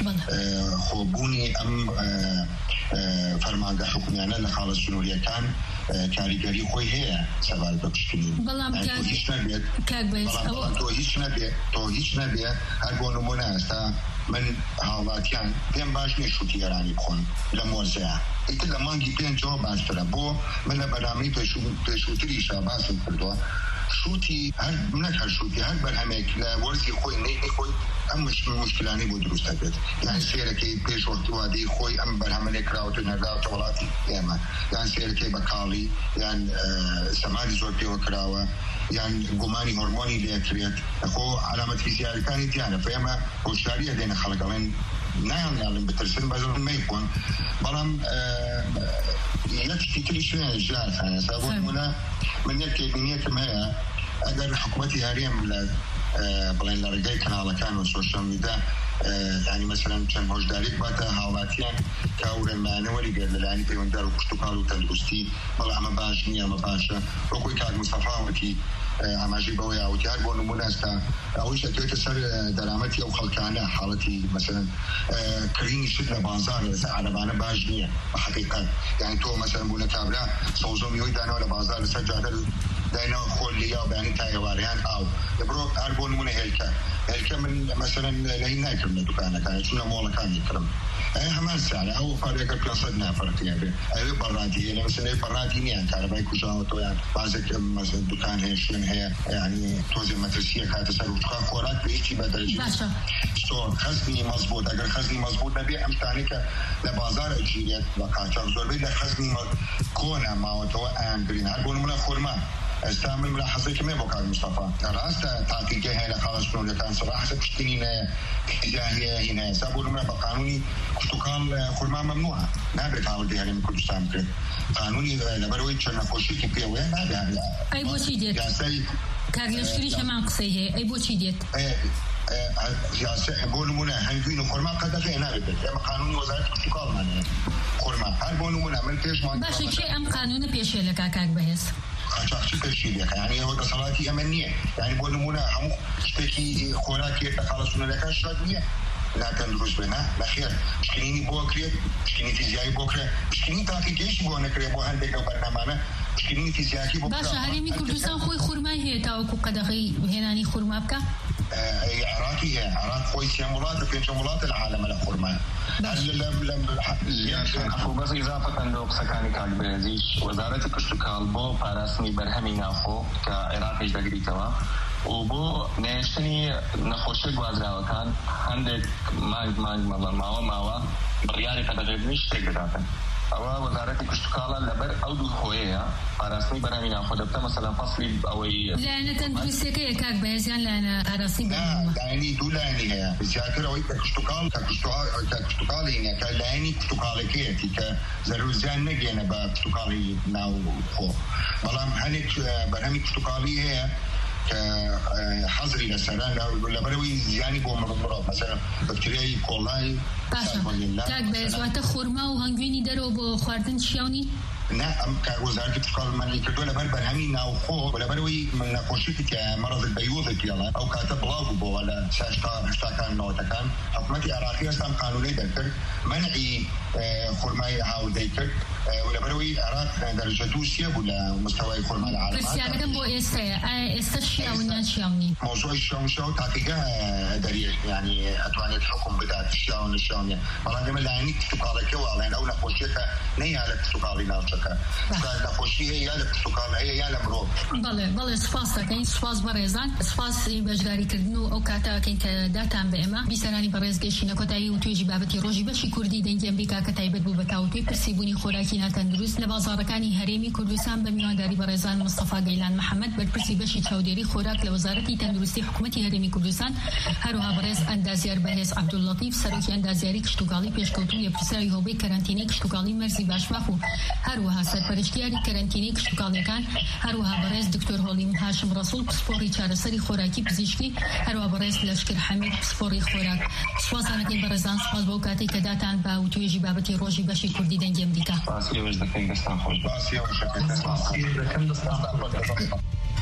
خۆبوونی ئەم فەرمانگە حکومیانە لە خاڵە سنووریەکان کاریگەری خۆی هەیە سەبارەت بە پشکنین تۆ هیچ نەبێت تۆ هیچ نەبێت تۆ هیچ نەبێت هەر بۆ نمونە ئێستا من هاوڵاتیان پێم باش نیە شووتی گەرانی بخۆن لە مۆرزەیە ئیتر لە مانگی پێنجەوە باشترە بۆ من لە بەرنامەی پێشووتریشە باسم کردووە شووتی هەر منەک هەر شووتی هەر بەرهەمێک لە وەرزی خۆی نەیقی خۆی ئەم مشکلانی بۆ دروست دەبێت یان سێرەکەی پێشوەتوادی خۆی ئەم بەرهەمە لێکراوەتە نەرداوەتە وڵاتی ئێمە یان سێرەکەی بە کاڵی یان سەماری زۆر پێوە کراوە یان گومانی هۆرمۆنی لێکرێت خۆ علامەت فیزیاریەکانی دیانە ئێمە هۆشیاریە دێنە خەڵکەڵێن نایان یاڵم بترسن بەزڵ مەیخۆن بەڵام یەکشتی تری شوێنە ژار خانەسا بۆ نمونە من یەک تێبینیەکم هەیە ئەگەر حکوومەتی هەرێم لە بڵێن لە ڕێگەی کەناڵەکان و سۆشیال میدیا ینی مەسەلەن چەند هۆشداریت باتە هاوڵاتیان کاورەمانە وەریگەر لەلایەنی پەیوەندیدار و کشتوکاڵ و تەندروستی بەڵام ئەمە باش نییە ئەمە باشە وەکوی کاک مستەفاوەتی ئاماژەی بەوەی ئاوتیار بۆ نمونە ئێستا ئەوەش دەکەوێتە سەر دەرامەتی ئەو خەڵکانە حاڵەتی مەسەلەن کڕینی شت لە بازار لەسەر عەرەبانە باش نییە بە حەقیقەت یعنی تۆ مەسەلەن بوونە کابرا سەوزۆمیۆی دانەوە لە بازار لەسەر جادە داینەوە خۆلیە و بەیانی تا ئێوارەیان ئاو دەبڕۆ هەر بۆ نمونە هێلکە هێلکە من مەسەلەن لەهی نایکردم لە دوکانەکان چونە مۆڵەکانی کڕم هەمان ساڵە ئەو فارێکە پێسەد نافرەتیان بێ ئەوێ بەڕادی هەیە لە مەسەلەی بەڕادی نییان کارەبای کوژاوەتەوەیان بازێک مەسەلەن دوکان هەیە شوێن هەیە یعنی تۆزێ مەترسیە کاتە سەر وچقا خۆراک بە هیچی بەدەرەجی سۆ خەزمی مەزبوط ئەگەر خەزمی مەزبوط نەبێ ئەم شتانەی کە لە بازار ئەگیرێت بە قاچاق زۆربەی لە خەزمی کۆنە ماوەتەوە ئایان گرین هەر بۆ نمونە خورما ئێستا من ملاحظەیەکم هەیە بۆ کاک مستەفا ڕاستە تاقیقە هەیە لە خاڵە سنووریەکان سەراحەتە پشکنینە ئیزاهیە هینە ئێستا بۆ نمونە بە قانونی کشتوکاڵ خورما مەمنوعە نابێت هاوڵی هەرێمی کوردستان بکرێت قانونی لەبەرەوەی چەند نەخۆشیێکی پێوەیە نابێت ئەی بۆچی دێت کاک لەشکریش هەمان قسەی هەیە ئەی بۆچی دێت بۆ نمونە هەنگوین و خورما قەدەغێ نابێت ئێمە قانونی وەزارەتی کشتوکاڵمانەیە خورما هەر بۆ نمونە من پێشمان باشە کێ ئەم قانونە پێشێ لە کاک بەهێز قاچاقچی پێشیلەکە یعنی ئەوە دەسەڵاتی ئەمە نییە یعنی بۆ نمونە هەموو شتێکی خۆراکێت لە خاڵە سنووریەکان شت نییە ناکەن دروست بێ نەخێر پشکنینی بۆ کرێت پشکنینی فیزیایی بۆ کرێت پشکنینی تاقیقەیەکی بۆ نەکرێت بۆ هەندێک لەو بەرنامانە پشکنینی فیزیاکی بۆ باشە هەرێمی کوردستان خۆی خورمای هەیە تاوەکو قەدەغەی هێنانی خورما بکە عراقي عراق كويس يا مولات في جملات العالم الأخرى لم لم أخو بس إضافة لو سكاني كالبرزيش وزارة كشتكال بو فرسمي برهمي ناخو كعراقي دقريتوا وبو نشني نخوشي بوازراوكان عندك ماج ماج ماوا ماوا برياري كتغيرنيش تقدراتن أو وزارة كشتكالا لبر أو دو خويا فرسمي برهمي ناخو دبتا مثلا فصلي أوي لأن تندرسك كاك بهزيان لأن أراسي لا يعني دو لاني هي بزيادة أوي كشتكال كشتكال كشتكال يعني كلاني كشتكال كيتي كزروزان نجينا بكشتكالي ناو خو بلام هنيك برهمي كشتكالي هي كحظري للسران ولا بروي يعني بو مرض مثلا بكتيريا كولاي تاك بس وقت خورما وهنجويني درو بو خواردن شياوني نعم كوزارة كشتكال من اللي كدوا لبر برهمي ناو خو ولا بروي من نقوشتي كمرض البيوضي يلا أو كاتب لاغو بو ولا شاشتار هشتاكان نوتكان حكومتي عراقية استان قانوني دكتور منعي خورماي هاو ديكر ولا بروي عراق درجة دوسية ولا مستوى خورما العالم بس يعني كم بو إستا إستا شياوني شياوني موضوع الشياون شو تحقيقه دري يعني أتواني الحكم بدأت الشياون الشياون مرة جمل يعني كشتكالك وعلين أو نقوشيك نيالك كشتكالي نافشك فنقوشي هي يالك كشتكال هي يالك مرو بله بله سفاس كين سفاس بريزان سفاس بجداري كردنو أو كاتا كين كداتام بإما بيسراني بريز جيشي نكتاي وتوجي بابتي روجي بشي كردي دنجي أمريكا كتايبت بو بكاوتي برسيبوني خوراكي ناتندروس لبازاركاني هريمي كردستان بميوانداري بريزان مصطفى قيلان محمد برپرسی بشی چاودێری خۆراک لە وەزارەتی تەندروستی حکوومەتی هەرێمی کوردستان هەروەها بەڕێز ئەندازیار بەهێز عەبدولڵەتیف سەرۆکی ئەندازیاری کشتوکاڵی پێشکەوتوو یەکپرسیاری هۆبەی کەرەنتینەی کشتوکاڵی مەرزی باشماخ و هەروەها سەرپەرشتیاری کەرەنتینەی کشتوکاڵیەکان هەروەها بەڕێز دکتۆر هۆڵیم هاشم ڕەسوول پسپۆڕی چارەسەری خۆراکی پزیشکی هەروەها بەڕێز لەشکر حەمید پسپۆڕی خۆراک سوپاسانەکەین بەڕێزان سوپاس بەو کاتێک کە داتان بە وتوێژی بابەتی ڕۆژی بەشی کوردی دەنگی ئەمریکا باسی ئێوەش دەکەین دەستان خۆش باسی ئێوەش دەکەین دەستان خۆش